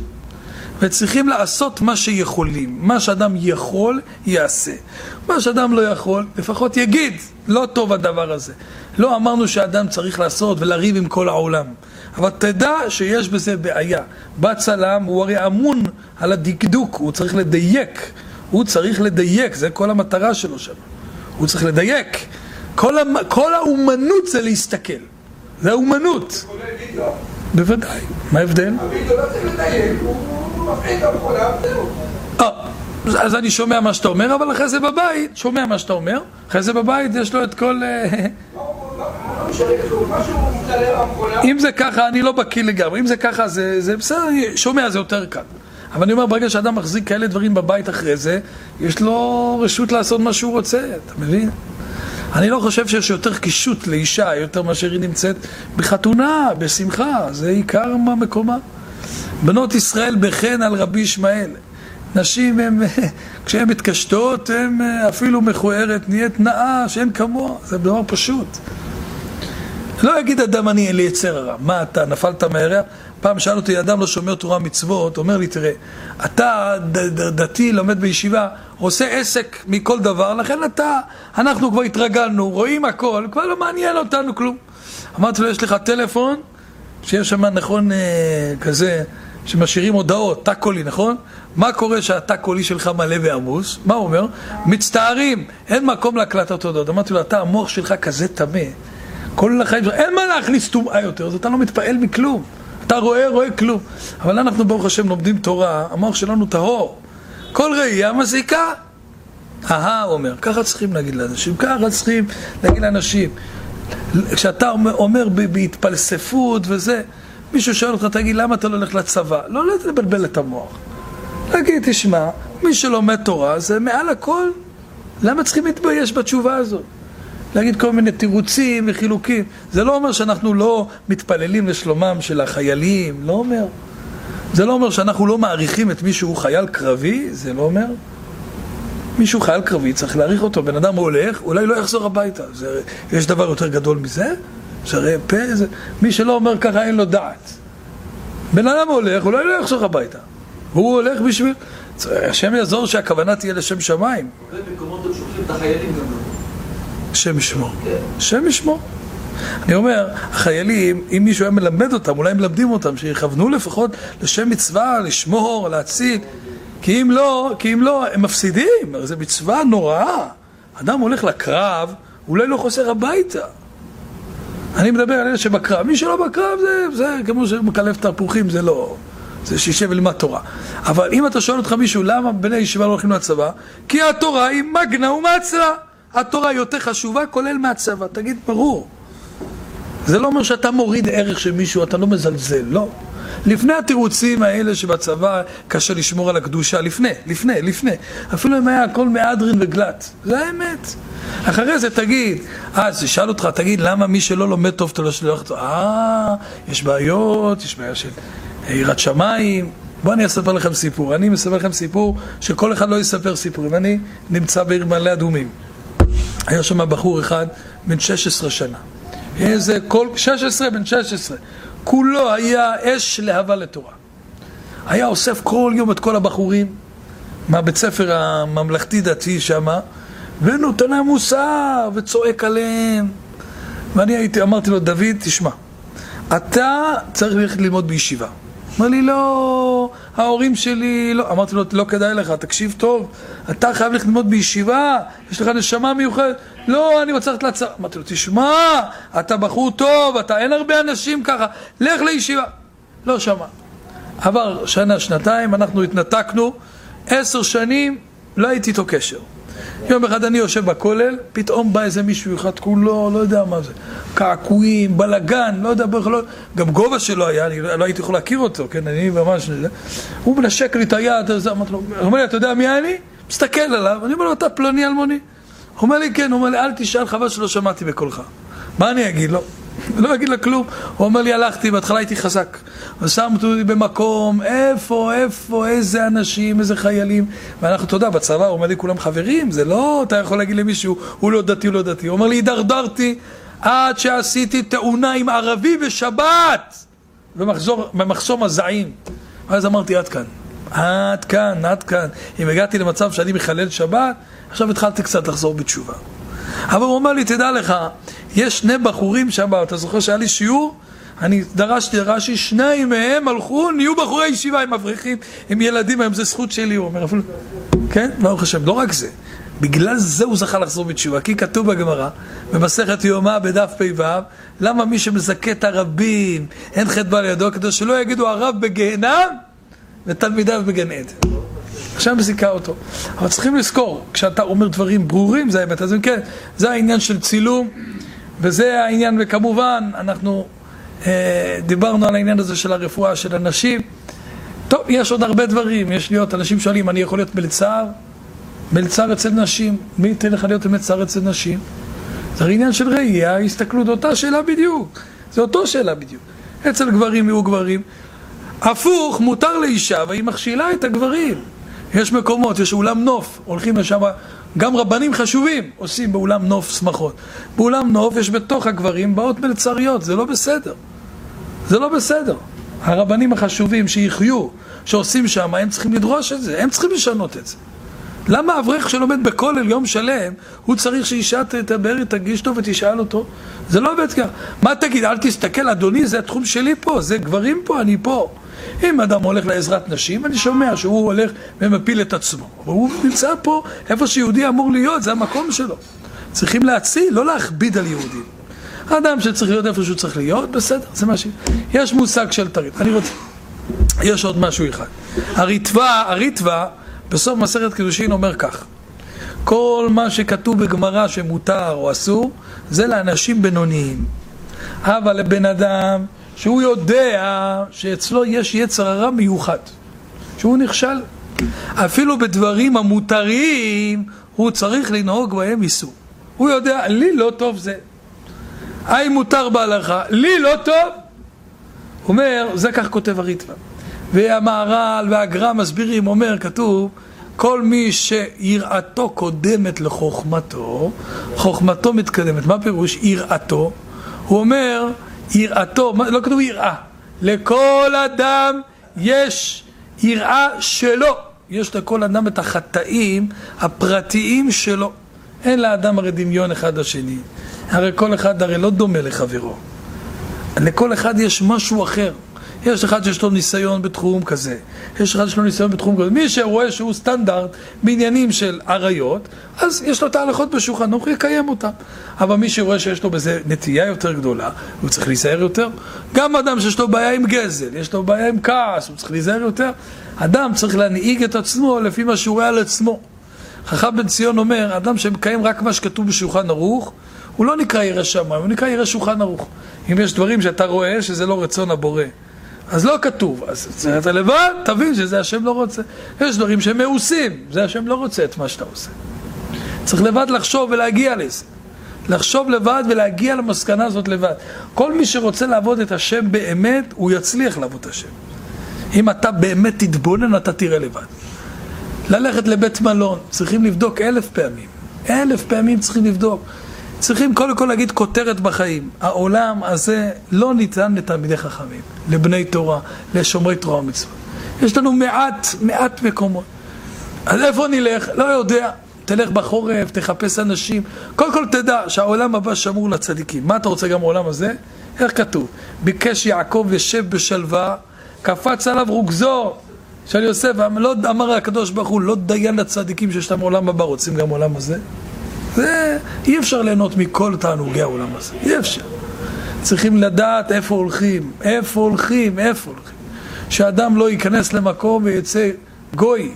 וצריכים לעשות מה שיכולים. מה שאדם יכול, יעשה. מה שאדם לא יכול, לפחות יגיד, לא טוב הדבר הזה. לא אמרנו שאדם צריך לעשות ולריב עם כל העולם. אבל תדע שיש בזה בעיה. בצלם הוא הרי אמון על הדקדוק, הוא צריך לדייק. הוא צריך לדייק, זה כל המטרה שלו שם. הוא צריך לדייק. כל, המ... כל האומנות זה להסתכל. זה האומנות. בוודאי. מה ההבדל? הוידאו לא צריך לדייק, הוא מפעיל גם כל ההבדל. אז אני שומע מה שאתה אומר, אבל אחרי זה בבית, שומע מה שאתה אומר, אחרי זה בבית יש לו את כל... אם זה ככה, אני לא בקיא לגמרי, אם זה ככה, זה בסדר, שומע, זה יותר קל. אבל אני אומר, ברגע שאדם מחזיק כאלה דברים בבית אחרי זה, יש לו רשות לעשות מה שהוא רוצה, אתה מבין? אני לא חושב שיש יותר קישוט לאישה, יותר מאשר היא נמצאת בחתונה, בשמחה, זה עיקר מקומה. בנות ישראל בחן על רבי ישמעאל. נשים הם, כשהן מתקשטות, הן אפילו מכוערת, נהיית נאה, שאין כמוה, זה דבר פשוט. לא יגיד אדם אני אין לי יצר הרע, מה אתה, נפלת מהירח? פעם שאל אותי, אדם לא שומר תורה מצוות, אומר לי, תראה, אתה ד- ד- דתי, לומד בישיבה, עושה עסק מכל דבר, לכן אתה, אנחנו כבר התרגלנו, רואים הכל, כבר לא מעניין אותנו כלום. אמרתי לו, יש לך טלפון, שיש שם נכון אה, כזה, שמשאירים הודעות, תא קולי, נכון? מה קורה שהתא קולי שלך מלא ועמוס? מה הוא אומר? מצטערים, אין מקום להקלטת הודעות. אמרתי לו, אתה, המוח שלך כזה טמא, כל החיים שלך, אין מה להכניס טומאה יותר, אז אתה לא מתפעל מכלום. אתה רואה, רואה כלום. אבל אנחנו ברוך השם לומדים תורה, המוח שלנו טהור. כל ראייה מזיקה. אהה, הוא אומר, ככה צריכים להגיד לאנשים, ככה צריכים להגיד לאנשים. כשאתה אומר בהתפלספות וזה, מישהו שואל אותך, תגיד, למה אתה לא הולך לצבא? לא, לא לבלבל את המוח. להגיד, תשמע, מי שלומד תורה זה מעל הכל. למה צריכים להתבייש בתשובה הזאת? להגיד כל מיני תירוצים וחילוקים. זה לא אומר שאנחנו לא מתפללים לשלומם של החיילים, לא אומר. זה לא אומר שאנחנו לא מעריכים את מישהו חייל קרבי, זה לא אומר. מישהו חייל קרבי, צריך להעריך אותו. בן אדם הולך, אולי לא יחזור הביתה. זה, יש דבר יותר גדול מזה? שהרי פה, זה, מי שלא אומר ככה אין לו דעת. בן אדם הולך, אולי לא יחזור הביתה. הוא הולך בשביל... השם יעזור שהכוונה תהיה לשם שמיים. במקומות עוד שולחים את החיילים גם לא. שם ישמור. שם ישמור. אני אומר, החיילים, אם מישהו היה מלמד אותם, אולי מלמדים אותם, שיכוונו לפחות לשם מצווה, לשמור, להציל. כי אם לא, כי אם לא, הם מפסידים. זה מצווה נוראה. אדם הולך לקרב, אולי לא חוסר הביתה. אני מדבר על אלה שבקרב. מי שלא בקרב, זה, זה כמו שמקלף תפוחים, זה לא... זה שישב ולמד תורה. אבל אם אתה שואל אותך מישהו, למה בני ישיבה לא הולכים לצבא? כי התורה היא מגנה ומצלה. התורה יותר חשובה, כולל מהצבא. תגיד, ברור. זה לא אומר שאתה מוריד ערך של מישהו, אתה לא מזלזל, לא. לפני התירוצים האלה שבצבא קשה לשמור על הקדושה, לפני, לפני, לפני. אפילו אם היה הכל מאדרין וגלט. זה האמת. אחרי זה תגיד, אה, זה שאל אותך, תגיד, למה מי שלא לומד טוב, אתה לא שלוח אותו? אה, יש בעיות, יש בעיה של יראת שמיים. בואו אני אספר לכם סיפור. אני מספר לכם סיפור שכל אחד לא יספר סיפורים. אני נמצא בעיר מעלה אדומים. היה שם בחור אחד בן שש עשרה שנה. איזה כל שש עשרה בן שש עשרה. כולו היה אש להבה לתורה. היה אוסף כל יום את כל הבחורים מהבית ספר הממלכתי דתי שם, ונותן להם מוסר וצועק עליהם. ואני הייתי, אמרתי לו, דוד, תשמע, אתה צריך ללכת ללמוד בישיבה. אמר לי, לא, ההורים שלי, לא. אמרתי לו, לא כדאי לך, תקשיב טוב, אתה חייב ללכת ללמוד בישיבה, יש לך נשמה מיוחדת. לא, אני רוצה ללכת לצבא. אמרתי לו, תשמע, אתה בחור טוב, אתה אין הרבה אנשים ככה, לך לישיבה. לא שמע. עבר שנה, שנתיים, אנחנו התנתקנו, עשר שנים, לא הייתי איתו קשר. יום אחד אני יושב בכולל, פתאום בא איזה מישהו אחד כולו, לא יודע מה זה, קעקועים, בלגן, לא יודע, לא, גם גובה שלו היה, אני לא הייתי יכול להכיר אותו, כן, אני ממש, הוא מנשק לי את היד, אמרתי לו, הוא אומר לי, אתה יודע מי אני? מסתכל עליו, אני אומר לו, אתה פלוני אלמוני? הוא אומר לי, כן, הוא אומר לי, אל תשאל, חבל שלא שמעתי בקולך. מה אני אגיד לו? לא אגיד לה כלום. הוא אומר לי, הלכתי, בהתחלה הייתי חזק. ושמתי אותי במקום, איפה, איפה, איזה אנשים, איזה חיילים. ואנחנו, אתה יודע, בצבא, הוא אומר לי, כולם חברים, זה לא, אתה יכול להגיד למישהו, הוא לא דתי, הוא לא דתי. הוא אומר לי, הידרדרתי עד שעשיתי תאונה עם ערבי בשבת, במחזור, במחסום הזעים. ואז אמרתי, עד כאן. עד כאן, עד כאן. אם הגעתי למצב שאני מחלל שבת, עכשיו התחלתי קצת לחזור בתשובה. אבל הוא אומר לי, תדע לך, יש שני בחורים שם, אתה זוכר שהיה לי שיעור? אני דרשתי רש"י, שניים מהם הלכו, נהיו בחורי ישיבה עם אברכים, עם ילדים, היום זה זכות שלי, הוא אומר, אפילו, כן? ברוך השם, לא רק זה. בגלל זה הוא זכה לחזור בתשובה, כי כתוב בגמרא, במסכת יומא בדף פ"ו, למה מי שמזכה את הרבים, אין חטא בא לידו, כדי שלא יגידו הרב בגיהנם, ותלמידיו בגן עדן. עכשיו מזיקה אותו. אבל צריכים לזכור, כשאתה אומר דברים ברורים, זה האמת. אז כן, זה העניין של צילום, וזה העניין, וכמובן, אנחנו אה, דיברנו על העניין הזה של הרפואה של אנשים. טוב, יש עוד הרבה דברים. יש להיות, אנשים שואלים, אני יכול להיות מלצר? מלצר אצל נשים. מי ייתן לך להיות מלצר אצל נשים? זה העניין של ראייה, הסתכלות, אותה שאלה בדיוק. זה אותו שאלה בדיוק. אצל גברים יהיו גברים. הפוך, מותר לאישה, והיא מכשילה את הגברים. יש מקומות, יש אולם נוף, הולכים לשם, גם רבנים חשובים עושים באולם נוף שמחות. באולם נוף יש בתוך הגברים באות מלצריות, זה לא בסדר. זה לא בסדר. הרבנים החשובים שיחיו, שעושים שם, הם צריכים לדרוש את זה, הם צריכים לשנות את זה. למה אברך שלומד בכולל יום שלם, הוא צריך שאישה תדבר, תגיש טוב ותשאל אותו? זה לא עובד כך. מה תגיד? אל תסתכל, אדוני, זה התחום שלי פה, זה גברים פה, אני פה. אם אדם הולך לעזרת נשים, אני שומע שהוא הולך ומפיל את עצמו. הוא נמצא פה, איפה שיהודי אמור להיות, זה המקום שלו. צריכים להציל, לא להכביד על יהודים. האדם שצריך להיות איפה שהוא צריך להיות, בסדר, זה משהו. יש מושג של תרית. אני רוצה... יש עוד משהו אחד. הריטווה, הריטווה, בסוף מסכת קידושין אומר כך: כל מה שכתוב בגמרא שמותר או אסור, זה לאנשים בינוניים. אבל לבן אדם שהוא יודע שאצלו יש יצר הרע מיוחד, שהוא נכשל, אפילו בדברים המותרים הוא צריך לנהוג בהם איסור. הוא יודע, לי לא טוב זה. האם מותר בהלכה? לי לא טוב. אומר, זה כך כותב הריטווה. והמהר"ל והגר"א מסבירים, אומר, כתוב, כל מי שיראתו קודמת לחוכמתו, חוכמתו מתקדמת. מה פירוש יראתו? הוא אומר, יראתו, לא כתוב יראה. לכל אדם יש יראה שלו. יש לכל אדם את החטאים הפרטיים שלו. אין לאדם הרי דמיון אחד לשני. הרי כל אחד הרי לא דומה לחברו. לכל אחד יש משהו אחר. יש אחד שיש לו ניסיון בתחום כזה, יש אחד שיש לו ניסיון בתחום כזה. מי שרואה שהוא סטנדרט בעניינים של עריות, אז יש לו את ההלכות בשולחן ערוך, יקיים אותם. אבל מי שרואה שיש לו בזה נטייה יותר גדולה, הוא צריך להיזהר יותר. גם אדם שיש לו בעיה עם גזל, יש לו בעיה עם כעס, הוא צריך להיזהר יותר. אדם צריך להנהיג את עצמו לפי מה שהוא רואה על עצמו. חכם בן ציון אומר, אדם שמקיים רק מה שכתוב בשולחן ערוך, הוא לא נקרא ירא שמיים, הוא נקרא ירא שולחן ערוך. אם יש דברים שאתה רואה שזה לא רצון הבורא, אז לא כתוב, אז אתה לבד, תבין שזה השם לא רוצה. יש דברים שהם מעושים, זה השם לא רוצה את מה שאתה עושה. צריך לבד לחשוב ולהגיע לזה. לחשוב לבד ולהגיע למסקנה הזאת לבד. כל מי שרוצה לעבוד את השם באמת, הוא יצליח לעבוד את השם. אם אתה באמת תתבונן, אתה תראה לבד. ללכת לבית מלון, צריכים לבדוק אלף פעמים. אלף פעמים צריכים לבדוק. צריכים קודם כל להגיד כותרת בחיים. העולם הזה לא ניתן לתלמידי חכמים, לבני תורה, לשומרי תורה ומצוות. יש לנו מעט, מעט מקומות. אז איפה נלך? לא יודע. תלך בחורף, תחפש אנשים. קודם כל תדע שהעולם הבא שמור לצדיקים. מה אתה רוצה גם העולם הזה? איך כתוב? ביקש יעקב ישב בשלווה, קפץ עליו רוגזו של יוסף. לא, אמר הקדוש ברוך הוא, לא דיין לצדיקים שיש להם עולם הבא, רוצים גם עולם הזה? זה, אי אפשר ליהנות מכל תענוגי העולם הזה, אי אפשר. צריכים לדעת איפה הולכים, איפה הולכים, איפה הולכים. שאדם לא ייכנס למקום ויצא גוי.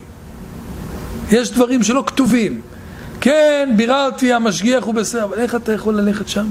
יש דברים שלא כתובים. כן, ביררתי, המשגיח הוא בסדר, אבל איך אתה יכול ללכת שם?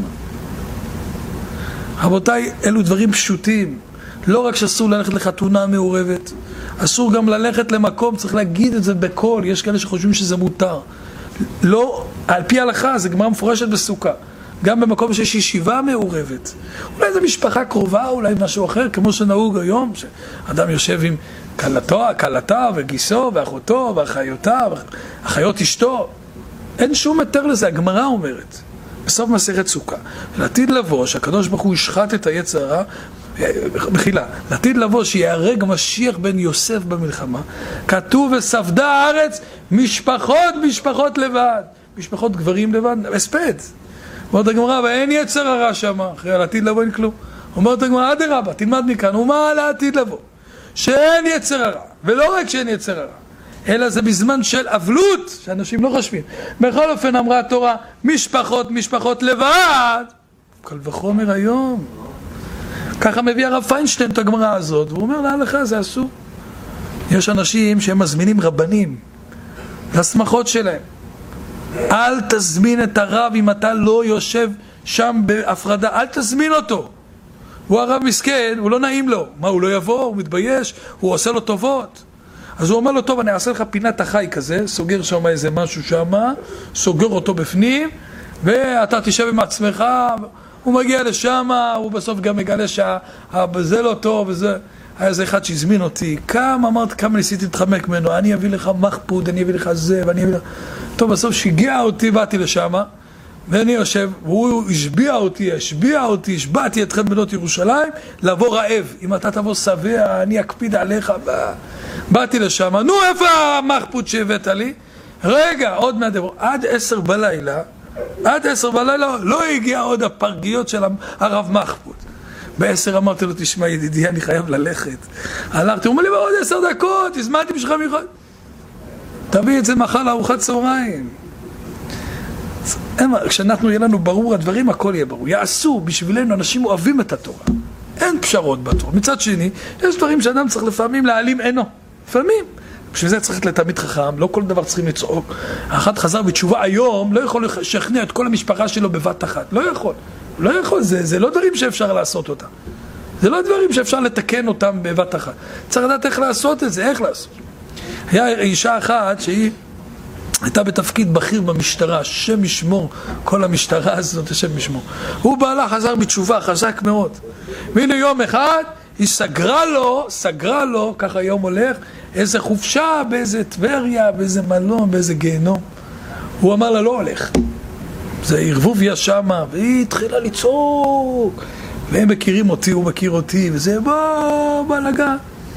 רבותיי, אלו דברים פשוטים. לא רק שאסור ללכת לחתונה מעורבת, אסור גם ללכת למקום, צריך להגיד את זה בקול. יש כאלה שחושבים שזה מותר. לא, על פי ההלכה, זה גמרא מפורשת בסוכה. גם במקום שיש ישיבה מעורבת. אולי זו משפחה קרובה, אולי משהו אחר, כמו שנהוג היום, שאדם יושב עם קלתו, קלתה וגיסו ואחותו ואחיותה, אחיות אשתו. אין שום היתר לזה, הגמרא אומרת. בסוף מסכת סוכה. לעתיד לבוא, שהקדוש ברוך הוא ישחט את היצר הרע, מחילה, לעתיד לבוא שיהרג משיח בן יוסף במלחמה, כתוב וספדה הארץ משפחות משפחות לבד, משפחות גברים לבד, הספד. אומרת הגמרא, ואין יצר הרע שם, אחרי לעתיד לבוא אין כלום. אומרת הגמרא, עד הרבה, תלמד מכאן, ומה לעתיד לבוא? שאין יצר הרע, ולא רק שאין יצר הרע, אלא זה בזמן של אבלות, שאנשים לא חושבים. בכל אופן אמרה התורה, משפחות משפחות לבד, קל וחומר היום. ככה מביא הרב פיינשטיין את הגמרא הזאת, והוא אומר להלכה, זה אסור. יש אנשים שהם מזמינים רבנים לשמחות שלהם. אל תזמין את הרב אם אתה לא יושב שם בהפרדה, אל תזמין אותו. הוא הרב מסכן, הוא לא נעים לו. מה, הוא לא יבוא, הוא מתבייש, הוא עושה לו טובות. אז הוא אומר לו, טוב, אני אעשה לך פינת החי כזה, סוגר שם איזה משהו שם, סוגר אותו בפנים, ואתה תשב עם עצמך. הוא מגיע לשם, הוא בסוף גם מגלה שזה לא טוב, וזה... היה איזה אחד שהזמין אותי, כמה אמרת, כמה ניסיתי להתחמק ממנו, אני אביא לך מחפוד, אני אביא לך זה, ואני אביא לך... טוב, בסוף שיגע אותי, באתי לשם, ואני יושב, והוא השביע אותי, השביע אותי, השבעתי אתכם בנות ירושלים, לבוא רעב. אם אתה תבוא שבע, אני אקפיד עליך. באתי לשם, נו, איפה המחפות שהבאת לי? רגע, עוד מהדבר, עד עשר בלילה, עד עשר בלילה לא הגיע עוד הפרגיות של הרב מחפות. בעשר אמרתי לו, תשמע ידידי, אני חייב ללכת. הלכתי, הוא אומר לי, בעוד עשר דקות, הזמנתי בשבילך מיוחד. תביא את זה מחר לארוחת צהריים. כשאנחנו יהיה לנו ברור הדברים, הכל יהיה ברור. יעשו בשבילנו, אנשים אוהבים את התורה. אין פשרות בתורה. מצד שני, יש דברים שאדם צריך לפעמים להעלים עינו. לפעמים. בשביל זה צריך לתלמיד חכם, לא כל דבר צריכים לצעוק. האחד חזר בתשובה היום, לא יכול לשכנע את כל המשפחה שלו בבת אחת. לא יכול. לא יכול. זה, זה לא דברים שאפשר לעשות אותם. זה לא דברים שאפשר לתקן אותם בבת אחת. צריך לדעת איך לעשות את זה, איך לעשות. היה אישה אחת שהיא הייתה בתפקיד בכיר במשטרה, שם ישמור, כל המשטרה הזאת השם ישמור. הוא בעלה חזר בתשובה, חזק מאוד. והנה יום אחד, היא סגרה לו, סגרה לו, ככה יום הולך, איזה חופשה באיזה טבריה, באיזה מלון, באיזה גיהנום. הוא אמר לה, לא הולך. זה ערבוביה שמה, והיא התחילה לצעוק. והם מכירים אותי, הוא מכיר אותי, וזה בוא, בלגה.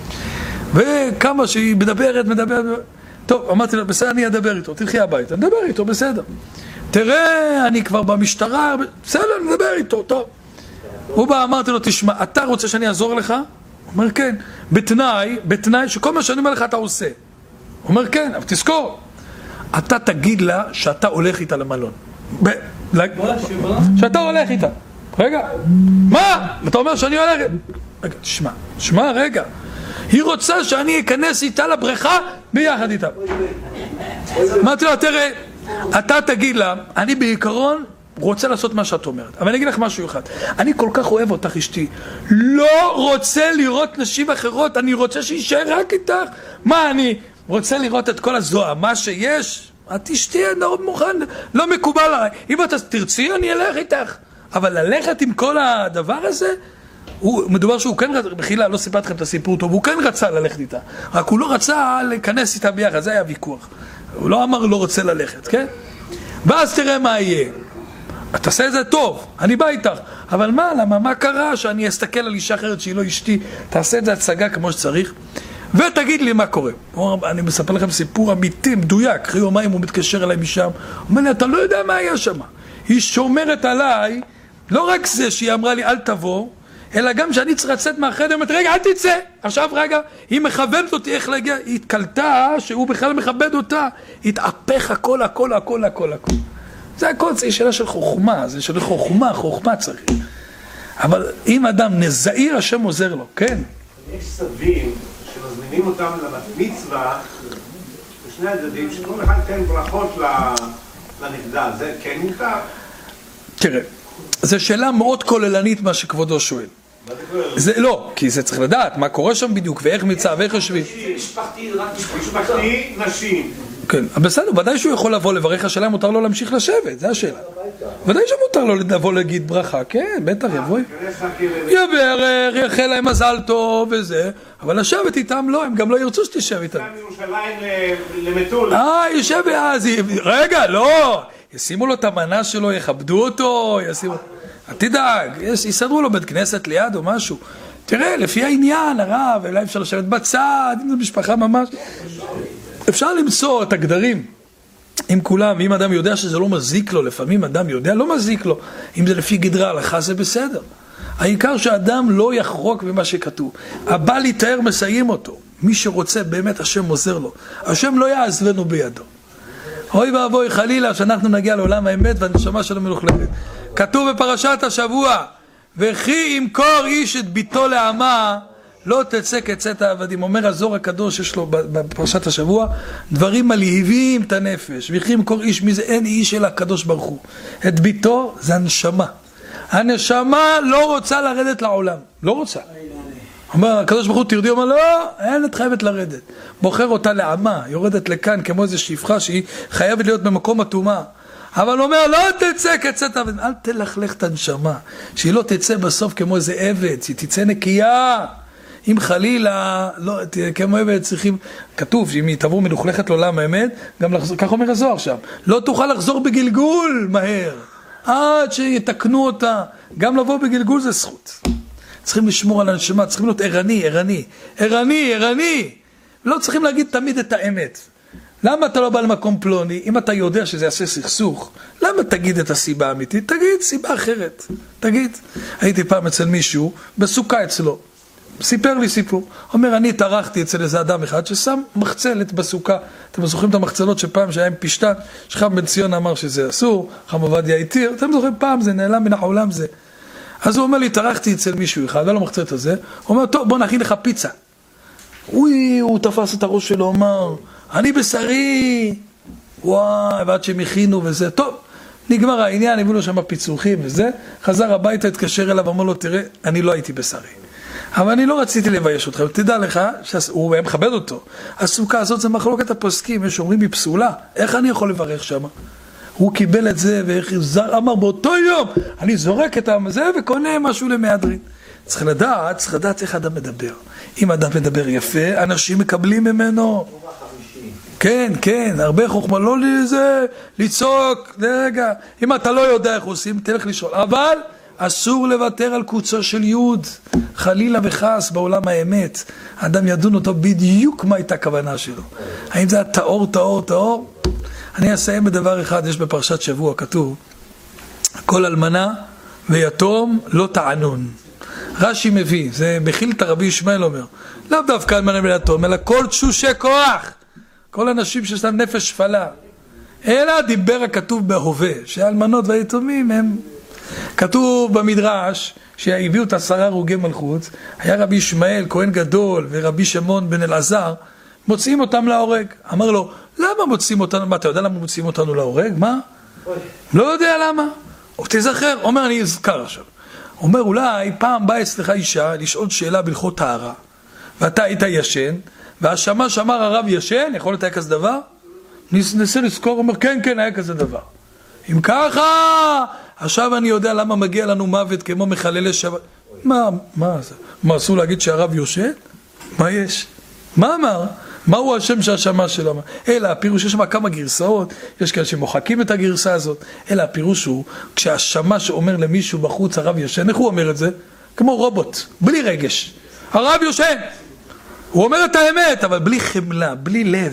וכמה שהיא מדברת, מדברת, טוב, אמרתי לה, בסדר, אני אדבר איתו, תלכי הביתה, נדבר איתו, בסדר. תראה, אני כבר במשטרה, בסדר, נדבר איתו, טוב. הוא בא, אמרתי לו, תשמע, אתה רוצה שאני אעזור לך? הוא אומר, כן. בתנאי, בתנאי שכל מה שאני אומר לך אתה עושה. הוא אומר, כן, אבל תזכור. אתה תגיד לה שאתה הולך איתה למלון. ב... שאתה הולך איתה. רגע, מה? אתה אומר שאני הולך... רגע, תשמע, תשמע, רגע. היא רוצה שאני אכנס איתה לבריכה ביחד איתה. אמרתי לו, תראה, אתה תגיד לה, אני בעיקרון רוצה לעשות מה שאת אומרת, אבל אני אגיד לך משהו אחד, אני כל כך אוהב אותך אשתי, לא רוצה לראות נשים אחרות, אני רוצה שישאר רק איתך. מה, אני רוצה לראות את כל הזוהמה שיש? את אשתי, אני לא מוכן, לא מקובל עליי. אם אתה תרצי, אני אלך איתך, אבל ללכת עם כל הדבר הזה, הוא, מדובר שהוא כן רצה, בחילה, לא סיפרתי לכם את הסיפור טוב, הוא כן רצה ללכת איתה, רק הוא לא רצה להיכנס איתה ביחד, זה היה ויכוח. הוא לא אמר לא רוצה ללכת, כן? ואז תראה מה יהיה. אתה תעשה את זה טוב, אני בא איתך, אבל מה, למה, מה קרה שאני אסתכל על אישה אחרת שהיא לא אשתי, תעשה את זה הצגה כמו שצריך, ותגיד לי מה קורה. אני מספר לכם סיפור אמיתי, מדויק, אחרי יומיים הוא מתקשר אליי משם, הוא אומר לי, אתה לא יודע מה היה שם. היא שומרת עליי, לא רק זה שהיא אמרה לי אל תבוא, אלא גם שאני צריך לצאת מהחדר, אומרת, רגע, אל תצא. עכשיו, רגע, היא מכוונת אותי איך להגיע, היא התקלטה שהוא בכלל מכבד אותה, התהפך הכל, הכל, הכל, הכל, הכל. זה הכל, זה שאלה של חוכמה, זה של חוכמה, חוכמה צריך. אבל אם אדם נזהיר, השם עוזר לו, כן. יש סבים שמזמינים אותם לבת מצווה, בשני הדדים, שכל אחד תן ברכות לנכדה, זה כן מותר? תראה. זו שאלה מאוד כוללנית מה שכבודו שואל. זה לא, כי זה צריך לדעת מה קורה שם בדיוק ואיך מצא ואיך יושבים. משפחתי, רק משפחתי, נשים. כן, בסדר, ודאי שהוא יכול לבוא לברך, השאלה מותר לו להמשיך לשבת, זה השאלה. ודאי שמותר לו לבוא להגיד ברכה, כן, בטח יבוא. יברך, יחל להם מזל טוב וזה, אבל לשבת איתם לא, הם גם לא ירצו שתשב איתם. גם ירושלים למטול. אה, יושב אז, רגע, לא. ישימו לו את המנה שלו, יכבדו אותו, ישימו... תדאג, יסדרו לו בית כנסת ליד או משהו. תראה, לפי העניין, הרב, אולי אפשר לשבת בצד, אם זו משפחה ממש. אפשר למצוא את הגדרים עם כולם, אם אדם יודע שזה לא מזיק לו, לפעמים אדם יודע, לא מזיק לו. אם זה לפי גדרי ההלכה, זה בסדר. העיקר שאדם לא יחרוק במה שכתוב. הבא להתאר מסיים אותו. מי שרוצה, באמת השם עוזר לו. השם לא יעזבנו בידו. אוי ואבוי חלילה שאנחנו נגיע לעולם האמת והנשמה שלו מלוכלכת. כתוב בפרשת השבוע, וכי ימכור איש את ביתו לעמה, לא תצא כצאת העבדים. אומר הזוהר הקדוש שיש לו בפרשת השבוע, דברים מלהיבים את הנפש. וכי ימכור איש מזה, אין איש אלא הקדוש ברוך הוא. את ביתו זה הנשמה. הנשמה לא רוצה לרדת לעולם, לא רוצה. אומר, הקדוש ברוך הוא תרדי, אומר, לא, אין, את חייבת לרדת. בוחר אותה לעמה, יורדת לכאן כמו איזו שפחה שהיא חייבת להיות במקום התאומה. אבל אומר, לא תצא כצאת עבד, אל תלכלך את הנשמה, שהיא לא תצא בסוף כמו איזה עבד, שהיא תצא נקייה. אם חלילה, לא, כמו עבד צריכים, כתוב שאם היא תבוא מלוכלכת לעולם האמת, גם לחזור, כך אומר הזוהר שם, לא תוכל לחזור בגלגול מהר. עד שיתקנו אותה. גם לבוא בגלגול זה זכות. צריכים לשמור על הנשמה, צריכים להיות ערני, ערני, ערני, ערני. לא צריכים להגיד תמיד את האמת. למה אתה לא בא למקום פלוני? אם אתה יודע שזה יעשה סכסוך, למה תגיד את הסיבה האמיתית? תגיד סיבה אחרת. תגיד. הייתי פעם אצל מישהו, בסוכה אצלו. סיפר לי סיפור. אומר, אני התארחתי אצל איזה אדם אחד ששם מחצלת בסוכה. אתם זוכרים את המחצלות שפעם שהיה עם פשטן, שחם בן ציון אמר שזה אסור, חם עובדיה התיר. אתם זוכרים פעם, זה נעלם מן העולם זה. אז הוא אומר לי, התארחתי אצל מישהו אחד, ולא מחצלת הזה. הוא אומר, טוב, בוא נכין לך פיצה. אוי, הוא תפס את הראש שלו, אמר, אני בשרי. וואי, ועד שהם הכינו וזה. טוב, נגמר העניין, הביאו לו שם פיצוחים וזה. חזר הביתה, התקשר אליו, אמר לו, תראה, אני לא הייתי בשרי. אבל אני לא רציתי לבייש אותך, תדע לך, שהוא היה מכבד אותו. הסוכה הזאת זה מחלוקת הפוסקים, יש אומרים היא פסולה, איך אני יכול לברך שם? הוא קיבל את זה, והחזר, אמר באותו יום, אני זורק את זה וקונה משהו למהדרין. צריך לדעת, צריך לדעת איך אדם מדבר. אם אדם מדבר יפה, אנשים מקבלים ממנו. כן, כן, הרבה חוכמה, לא לזה, לצעוק, רגע, אם אתה לא יודע איך עושים, תלך לשאול, אבל אסור לוותר על קוצו של יוד, חלילה וחס בעולם האמת. האדם ידון אותו בדיוק מה הייתה הכוונה שלו. האם זה היה טהור, טהור, טהור? אני אסיים בדבר אחד, יש בפרשת שבוע כתוב, כל אלמנה ויתום לא תענון. רש"י מביא, זה בחילתא רבי ישמעאל אומר, לאו דווקא אלמנה ויתום, אלא כל תשושי כוח, כל אנשים שיש להם נפש שפלה. אלא דיבר הכתוב בהווה, שהאלמנות והיתומים הם... כתוב במדרש שהביאו את עשרה הרוגי מלכות, היה רבי ישמעאל, כהן גדול, ורבי שמעון בן אלעזר, מוצאים אותם להורג. אמר לו, למה מוצאים אותנו? מה, אתה יודע למה מוצאים אותנו להורג? מה? לא יודע למה. תזכר, אומר, אני אזכר עכשיו. אומר, אולי פעם באה אצלך אישה לשאול שאלה בהלכות טהרה, ואתה היית ישן, והשמש אמר הרב ישן, יכול להיות היה כזה דבר? נסה לזכור, אומר, כן, כן, היה כזה דבר. אם ככה, עכשיו אני יודע למה מגיע לנו מוות כמו מחללי שבת. מה, מה זה? מה, אסור להגיד שהרב יושן? מה יש? מה אמר? מהו השם שהשמש שלו אמר? אלא הפירוש, יש שם כמה גרסאות, יש כאלה שמוחקים את הגרסה הזאת, אלא הפירוש הוא, כשהשמש אומר למישהו בחוץ הרב יושן, איך הוא אומר את זה? כמו רובוט, בלי רגש. הרב יושן! הוא אומר את האמת, אבל בלי חמלה, בלי לב.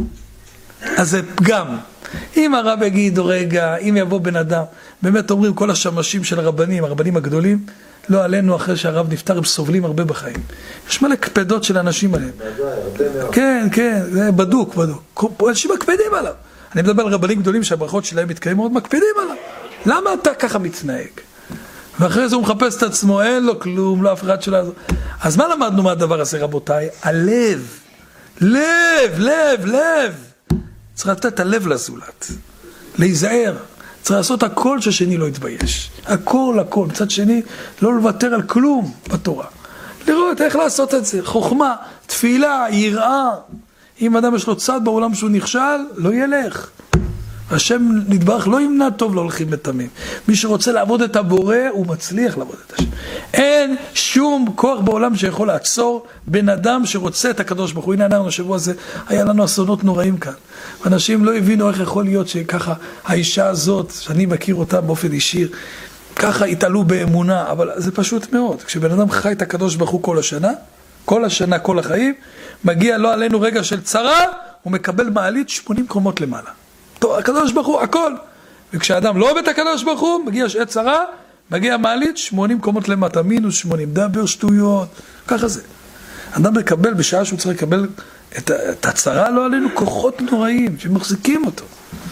אז זה פגם. אם הרב יגיד, רגע, אם יבוא בן אדם, באמת אומרים כל השמשים של הרבנים, הרבנים הגדולים, לא עלינו אחרי שהרב נפטר, הם סובלים הרבה בחיים. יש מלא קפדות של אנשים עליהם. כן, כן, זה בדוק, בדוק. אנשים מקפדים עליו. אני מדבר על רבנים גדולים שהברכות שלהם מתקיימות, מקפדים עליו. למה אתה ככה מתנהג? ואחרי זה הוא מחפש את עצמו, אין לו כלום, לא אף אחד שלו. אז מה למדנו מהדבר הזה, רבותיי? הלב. לב, לב, לב. צריך לתת את הלב לזולת, להיזהר, צריך לעשות הכל ששני לא יתבייש, הכל הכל, מצד שני לא לוותר על כלום בתורה, לראות איך לעשות את זה, חוכמה, תפילה, יראה. אם אדם יש לו צד בעולם שהוא נכשל, לא ילך. השם נדברך לא ימנע טוב להולכים בתמים. מי שרוצה לעבוד את הבורא, הוא מצליח לעבוד את השם. אין שום כוח בעולם שיכול לעצור בן אדם שרוצה את הקדוש ברוך הוא. הנה אנחנו השבוע הזה, היה לנו אסונות נוראים כאן. אנשים לא הבינו איך יכול להיות שככה האישה הזאת, שאני מכיר אותה באופן אישי, ככה התעלו באמונה, אבל זה פשוט מאוד. כשבן אדם חי את הקדוש ברוך הוא כל השנה, כל השנה, כל החיים, מגיע לא עלינו רגע של צרה, הוא מקבל מעלית שמונים קומות למעלה. טוב, הקדוש ברוך הוא, הכל. וכשאדם לא עובד את הקדוש ברוך הוא, מגיע שעת צרה, מגיע מעלית שמונים קומות למטה, מינוס שמונים, דבר שטויות, ככה זה. אדם מקבל בשעה שהוא צריך לקבל את, את הצרה, לא עלינו כוחות נוראים שמחזיקים אותו.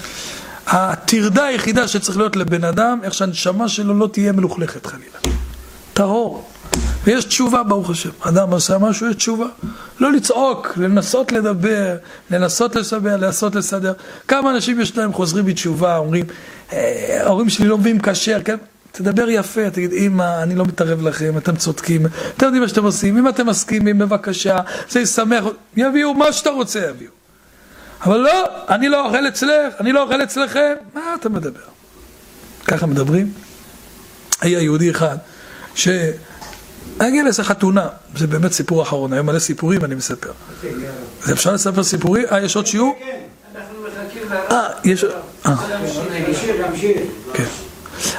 התרדה היחידה שצריך להיות לבן אדם, איך שהנשמה שלו לא תהיה מלוכלכת חלילה. טהור. ויש תשובה ברוך השם. אדם עושה משהו, יש תשובה. לא לצעוק, לנסות לדבר, לנסות לסבר, לנסות לסדר. כמה אנשים יש להם חוזרים בתשובה, אומרים, ההורים שלי לא מביאים כשר, כן? תדבר יפה, תגיד, אמא, אני לא מתערב לכם, אתם צודקים, אתם יודעים מה שאתם עושים, אם אתם מסכימים, בבקשה, זה ישמח, יביאו מה שאתה רוצה, יביאו. אבל לא, אני לא אוכל אצלך, אני לא אוכל אצלכם, מה אתה מדבר? ככה מדברים. היה יהודי אחד, ש... הגיע לאיזה חתונה, זה באמת סיפור אחרון, היום מלא סיפורים אני מספר. זה אפשר לספר סיפורים? אה, יש עוד שיעור? כן, אנחנו מחכים לרב. אה, יש... אה. להמשיך, להמשיך. כן.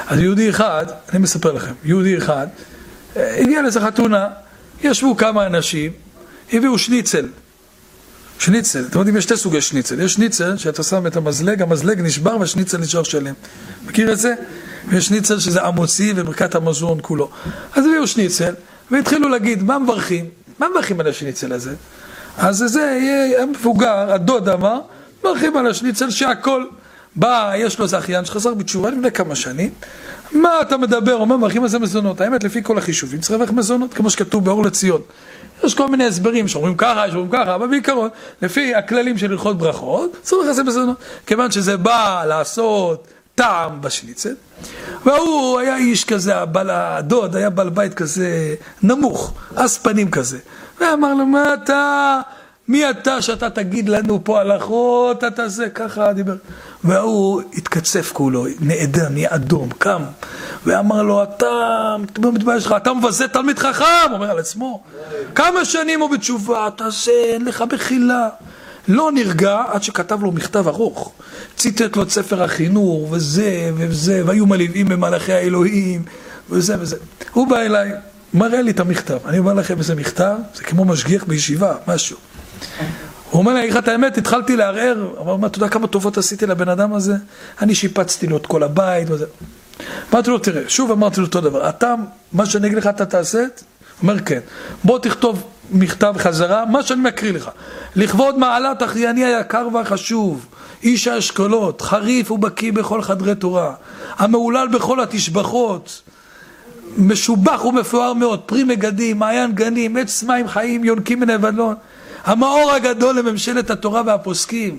אז יהודי אחד, אני מספר לכם, יהודי אחד, הגיע לזה חתונה, ישבו כמה אנשים, הביאו שניצל. שניצל, אתם יודעים, יש שתי סוגי שניצל. יש שניצל שאתה שם את המזלג, המזלג נשבר והשניצל נשאר שלם. מכיר את זה? ויש שניצל שזה עמוצי וברכת המזון כולו. אז הביאו שניצל, והתחילו להגיד, מה מברכים? מה מברכים על השניצל הזה? אז זה יהיה המבוגר, הדוד אמר, מברכים על השניצל שהכל בא, יש לו זכיין שחזר בתשובה לפני כמה שנים. מה אתה מדבר? אומר, מברכים על זה מזונות. האמת, לפי כל החישובים, צריך לברך מזונות, כמו שכתוב באור לציון. יש כל מיני הסברים שאומרים ככה, שאומרים ככה, אבל בעיקרון, לפי הכללים של הלכות ברכות, צריך לזה מזונות. כיוון שזה בא לעשות טעם בשניצל. והוא היה איש כזה, הבעל, הדוד היה בעל בית כזה נמוך, אס פנים כזה. ואמר לו, מה אתה, מי אתה שאתה תגיד לנו פה הלכות, אתה זה, ככה דיבר. והוא התקצף כולו, נעדר, נהיה אדום, קם. ואמר לו, אתה, מתבייש לך, אתה מבזה תלמיד חכם, אומר על עצמו. כמה שנים הוא בתשובה, אתה זה, אין לך בחילה. לא נרגע עד שכתב לו מכתב ארוך. ציטט לו את ספר החינוך, וזה, וזה, והיו מלווים במלאכי האלוהים, וזה, וזה. הוא בא אליי, מראה לי את המכתב. אני אומר לכם איזה מכתב, זה כמו משגיח בישיבה, משהו. הוא אומר לי, איך את האמת, התחלתי לערער, אמר, מה, אתה יודע כמה טובות עשיתי לבן אדם הזה? אני שיפצתי לו את כל הבית, וזה. אמרתי לו, תראה, שוב אמרתי לו אותו דבר, אתה, מה שאני אגיד לך, אתה תעשה? הוא אומר, כן. בוא תכתוב מכתב חזרה, מה שאני מקריא לך. לכבוד מעלת אחייני היקר והחשוב, איש האשכולות, חריף ובקיא בכל חדרי תורה, המעולל בכל התשבחות, משובח ומפואר מאוד, פרי מגדים, מעיין גנים, עץ מים חיים, יונקים מנבלון, המאור הגדול לממשלת התורה והפוסקים,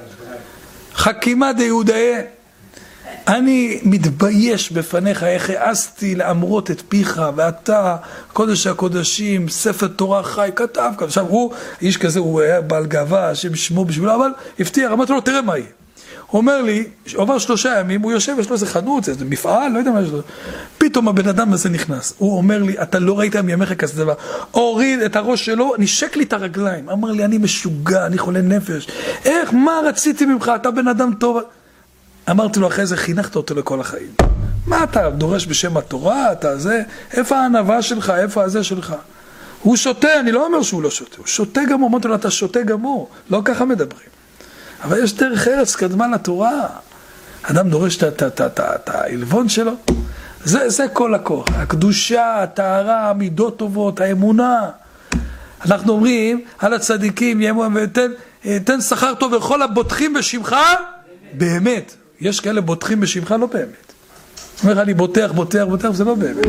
חכימה דיהודאי. אני מתבייש בפניך, איך העזתי לאמרות את פיך, ואתה, קודש הקודשים, ספר תורה חי, כתב. עכשיו הוא, איש כזה, הוא היה בעל גאווה, השם שמו בשבילו, אבל הפתיע, אמרתי לו, תראה מה יהיה. הוא אומר לי, עובר שלושה ימים, הוא יושב, יש לו איזה חנות, איזה מפעל, לא יודע מה יש לו. פתאום הבן אדם הזה נכנס. הוא אומר לי, אתה לא ראית מימיך כזה דבר. הוריד את הראש שלו, נשק לי את הרגליים. אמר לי, אני משוגע, אני חולה נפש. איך, מה רציתי ממך? אתה בן אדם טוב. אמרתי לו, אחרי זה חינכת אותו לכל החיים. מה אתה דורש בשם התורה? אתה זה? איפה הענווה שלך? איפה הזה שלך? הוא שותה, אני לא אומר שהוא לא שותה. הוא שותה גמור. אמרתי לו, אתה שותה גמור. לא ככה מדברים. אבל יש דרך ארץ קדמה לתורה. אדם דורש את העלבון שלו. זה, זה כל הכוח. הקדושה, הטהרה, המידות טובות, האמונה. אנחנו אומרים על הצדיקים, ותן, תן שכר טוב לכל הבוטחים בשמך, באמת. יש כאלה בוטחים בשמך, לא באמת. אומר לך, אני בוטח, בוטח, בוטח, זה לא באמת.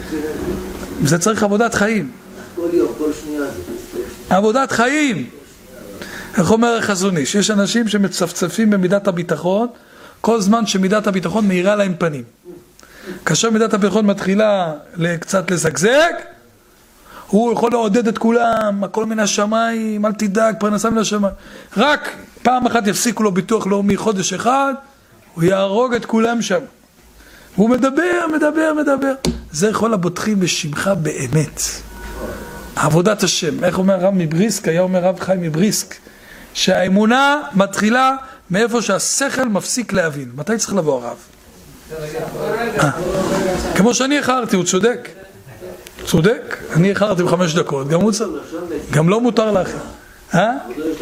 זה צריך עבודת חיים. כל יום, כל שנייה. עבודת חיים. איך אומר החזון איש? יש אנשים שמצפצפים במידת הביטחון, כל זמן שמידת הביטחון מאירה להם פנים. כאשר מידת הביטחון מתחילה קצת לזגזג, הוא יכול לעודד את כולם, הכל מן השמיים, אל תדאג, פרנסה מן השמיים. רק פעם אחת יפסיקו לו ביטוח לאומי חודש אחד, הוא יהרוג את כולם שם. הוא מדבר, מדבר, מדבר. זה כל הבוטחים בשמך באמת. עבודת השם. איך אומר רב מבריסק? היה אומר רב חיים מבריסק. שהאמונה מתחילה מאיפה שהשכל מפסיק להבין. מתי צריך לבוא הרב? כמו שאני איחרתי, הוא צודק. צודק? אני איחרתי בחמש דקות, גם הוא צריך. גם לא מותר לאחר. אה?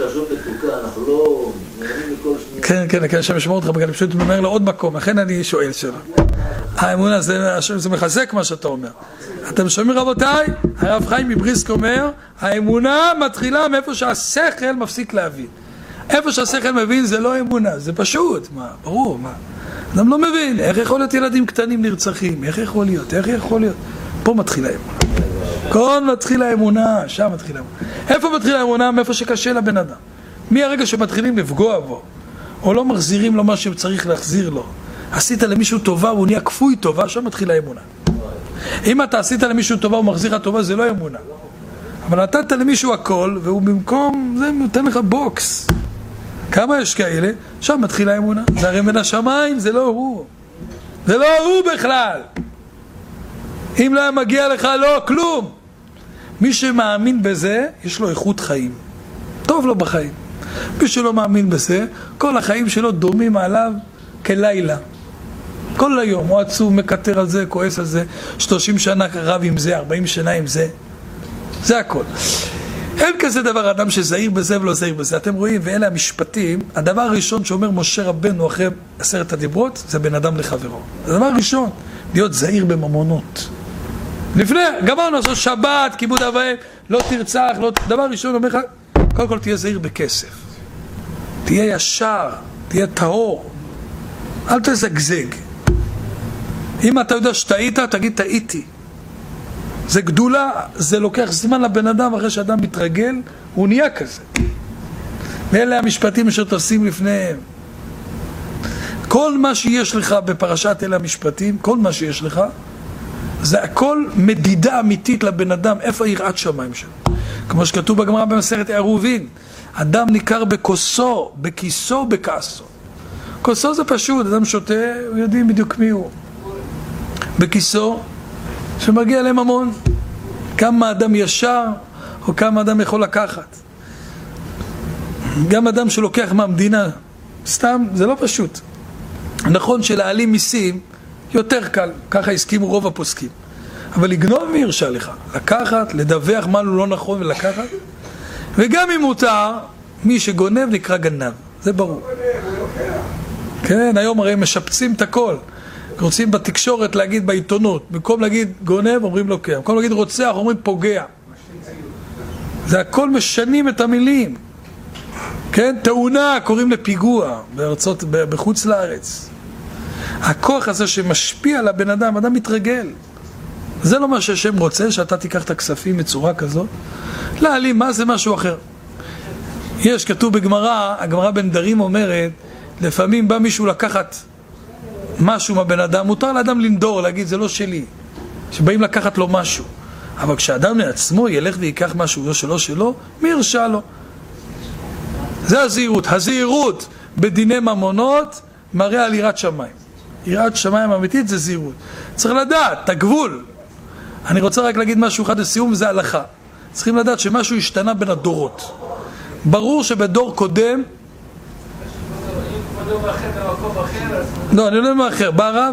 כן, כן, כן, שם ישמור אותך בגלל, פשוט ממהר לעוד מקום, לכן אני שואל שלו. האמונה, זה מחזק מה שאתה אומר. אתם שומעים רבותיי? הרב חיים מבריסק אומר, האמונה מתחילה מאיפה שהשכל מפסיק להבין. איפה שהשכל מבין זה לא אמונה, זה פשוט, מה, ברור, מה. אדם לא מבין, איך יכול להיות ילדים קטנים נרצחים, איך יכול להיות, איך יכול להיות. פה מתחילה האמונה. כל מתחילה האמונה, שם מתחילה האמונה. איפה מתחילה האמונה? מאיפה שקשה לבן אדם. מהרגע שמתחילים לפגוע בו, או לא מחזירים לו מה שצריך להחזיר לו. עשית למישהו טובה, הוא נהיה כפוי טובה, שם מתחילה האמונה. אם אתה עשית למישהו טובה, הוא מחזיר לך טובה, זה לא אמונה. אבל נתת למישהו הכל, והוא במקום, זה נותן לך בוקס. כמה יש כאלה? שם מתחילה האמונה. זה הרי מן השמיים, זה לא הוא. זה לא הוא בכלל. אם לא מגיע לך, לא, כלום. מי שמאמין בזה, יש לו איכות חיים. טוב לו בחיים. מי שלא מאמין בזה, כל החיים שלו דומים עליו כלילה. כל היום, הוא עצוב, מקטר על זה, כועס על זה, שלושים שנה רב עם זה, ארבעים שנה עם זה. זה הכל. אין כזה דבר אדם שזהיר בזה ולא זהיר בזה. אתם רואים, ואלה המשפטים, הדבר הראשון שאומר משה רבנו אחרי עשרת הדיברות, זה בין אדם לחברו. הדבר הראשון, להיות זהיר בממונות. לפני, גמרנו לעשות שבת, כיבוד אב ואם, לא תרצח, לא... דבר ראשון אומר לך, קודם כל תהיה זהיר בכסף. תהיה ישר, תהיה טהור. אל תזגזג. אם אתה יודע שטעית, תגיד טעיתי. זה גדולה, זה לוקח זמן לבן אדם, אחרי שאדם מתרגל, הוא נהיה כזה. ואלה המשפטים אשר תופסים לפניהם. כל מה שיש לך בפרשת אלה המשפטים, כל מה שיש לך, זה הכל מדידה אמיתית לבן אדם, איפה יראת שמיים שלו. כמו שכתוב בגמרא במסכת עירובין, אדם ניכר בכוסו, בכיסו, בכעסו. כוסו זה פשוט, אדם שותה, הוא יודעים בדיוק מי הוא. בכיסו, שמגיע להם המון. כמה אדם ישר, או כמה אדם יכול לקחת. גם אדם שלוקח מהמדינה, סתם, זה לא פשוט. נכון שלהעלים מיסים יותר קל, ככה הסכימו רוב הפוסקים. אבל לגנוב מי הרשה לך? לקחת, לדווח מה לא נכון ולקחת. וגם אם מותר, מי שגונב נקרא גנב. זה ברור. כן, היום הרי משפצים את הכל. רוצים בתקשורת להגיד בעיתונות. במקום להגיד גונב, אומרים לוקח. במקום להגיד רוצח, אומרים פוגע. זה הכל משנים את המילים. כן, תאונה קוראים לפיגוע בארצות, בחוץ לארץ. הכוח הזה שמשפיע על הבן אדם, אדם מתרגל. זה לא מה שהשם רוצה, שאתה תיקח את הכספים בצורה כזאת. להעלים, מה זה משהו אחר? יש, כתוב בגמרא, הגמרא בנדרים אומרת, לפעמים בא מישהו לקחת משהו מהבן אדם, מותר לאדם לנדור, להגיד זה לא שלי, שבאים לקחת לו משהו. אבל כשאדם לעצמו ילך ויקח משהו לא שלו שלו, מי הרשה לו? זה הזהירות. הזהירות בדיני ממונות מראה על יראת שמיים. יראת שמיים אמיתית זה זהירות. צריך לדעת, את הגבול. אני רוצה רק להגיד משהו אחד לסיום, זה הלכה. צריכים לדעת שמשהו השתנה בין הדורות. ברור שבדור קודם... לא, אני לא יודע מה אחר. בא הרב?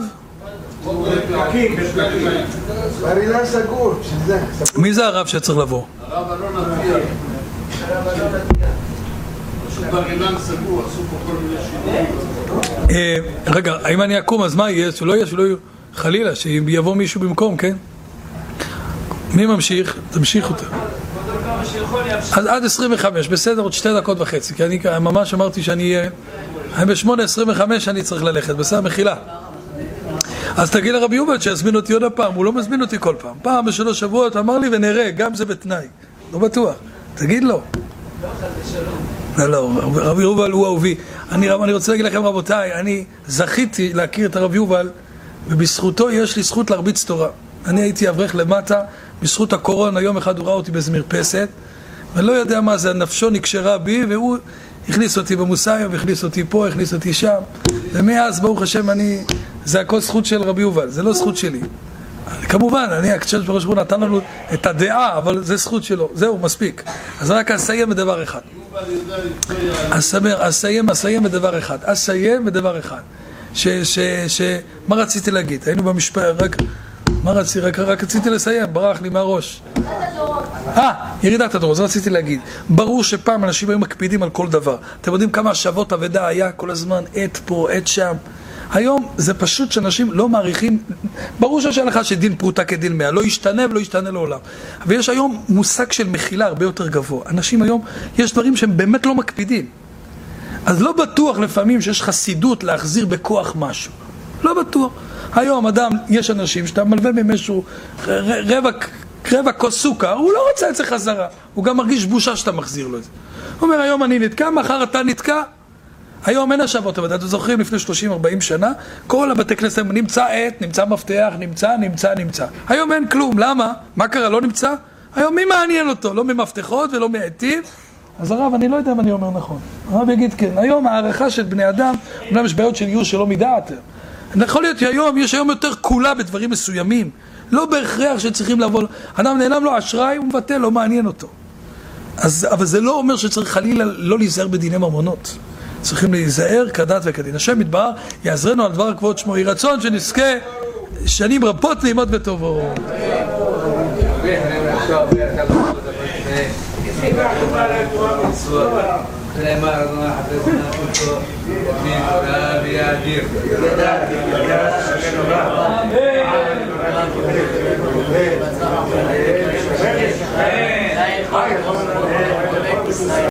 ברילה סגור. מי זה הרב שצריך לבוא? הרב אלון אביה. הרב אלון אביה. פשוט ברילה סגור, עשו פה כל מיני שינויים. רגע, אם אני אקום, אז מה יהיה? שלא יהיה, שלא יהיה חלילה, שיבוא מישהו במקום, כן? מי ממשיך? תמשיך אותה. אז עד עשרים וחמש, בסדר, עוד שתי דקות וחצי, כי אני ממש אמרתי שאני אהיה... ב-שמונה עשרים וחמש אני צריך ללכת, בסדר, מחילה. אז תגיד לרבי יובל שיזמין אותי עוד הפעם, הוא לא מזמין אותי כל פעם. פעם בשלוש שבועות אמר לי ונראה, גם זה בתנאי. לא בטוח. תגיד לו. לא, לא, רבי יובל הוא אהובי. אני, אני רוצה להגיד לכם רבותיי, אני זכיתי להכיר את הרבי יובל, ובזכותו יש לי זכות להרביץ תורה. אני הייתי אברך למטה, בזכות הקורונה, יום אחד הוא ראה אותי באיזה מרפסת, ואני לא יודע מה זה, נפשו נקשרה בי, והוא הכניס אותי במוסאיה, והכניס אותי פה, הכניס אותי שם, ומאז ברוך השם אני, זה הכל זכות של רבי יובל, זה לא זכות שלי. כמובן, אני הקדוש ברוך הוא נתן לנו את הדעה, אבל זה זכות שלו, זהו, מספיק. אז רק אסיים בדבר אחד. אסיים, אסיים בדבר אחד. אסיים בדבר אחד. ש, ש, ש, מה רציתי להגיד? היינו במשפט, רק, מה רציתי? רק, רק רציתי לסיים, ברח לי מהראש. אה, ירידת הדורות, זה רציתי להגיד. ברור שפעם אנשים היו מקפידים על כל דבר. אתם יודעים כמה השבות אבדה היה כל הזמן, עת פה, עת שם. היום זה פשוט שאנשים לא מעריכים, ברור שיש הלכה שדין פרוטה כדין מאה, לא ישתנה ולא ישתנה לעולם. ויש היום מושג של מחילה הרבה יותר גבוה. אנשים היום, יש דברים שהם באמת לא מקפידים. אז לא בטוח לפעמים שיש חסידות להחזיר בכוח משהו. לא בטוח. היום אדם, יש אנשים שאתה מלווה ממשהו רבע, רבע כוס סוכר, הוא לא רוצה את זה חזרה. הוא גם מרגיש בושה שאתה מחזיר לו את זה. הוא אומר, היום אני נתקע, מחר אתה נתקע. היום אין השבות, אבל אתם זוכרים לפני שלושים ארבעים שנה, כל הבתי כנסת נמצא עת, נמצא מפתח, נמצא, נמצא, נמצא. היום אין כלום, למה? מה קרה? לא נמצא? היום מי מעניין אותו? לא ממפתחות ולא מעתים. אז הרב, אני לא יודע אם אני אומר נכון. הרב יגיד כן. היום הערכה של בני אדם, אומנם יש בעיות של ייאוש שלא מדעת. יכול להיות שהיום, יש היום יותר כולה בדברים מסוימים. לא בהכרח שצריכים לבוא, אדם נעלם לו אשראי, הוא מבטל, לא מעניין אותו. אז, אבל זה לא אומר שצריך חלילה לא להיזהר בדיני ממונות. צריכים להיזהר כדת וכדין. השם יתברך יעזרנו על דבר כבוד שמו, יהי רצון שנזכה שנים רבות נעימות וטובות. Amen.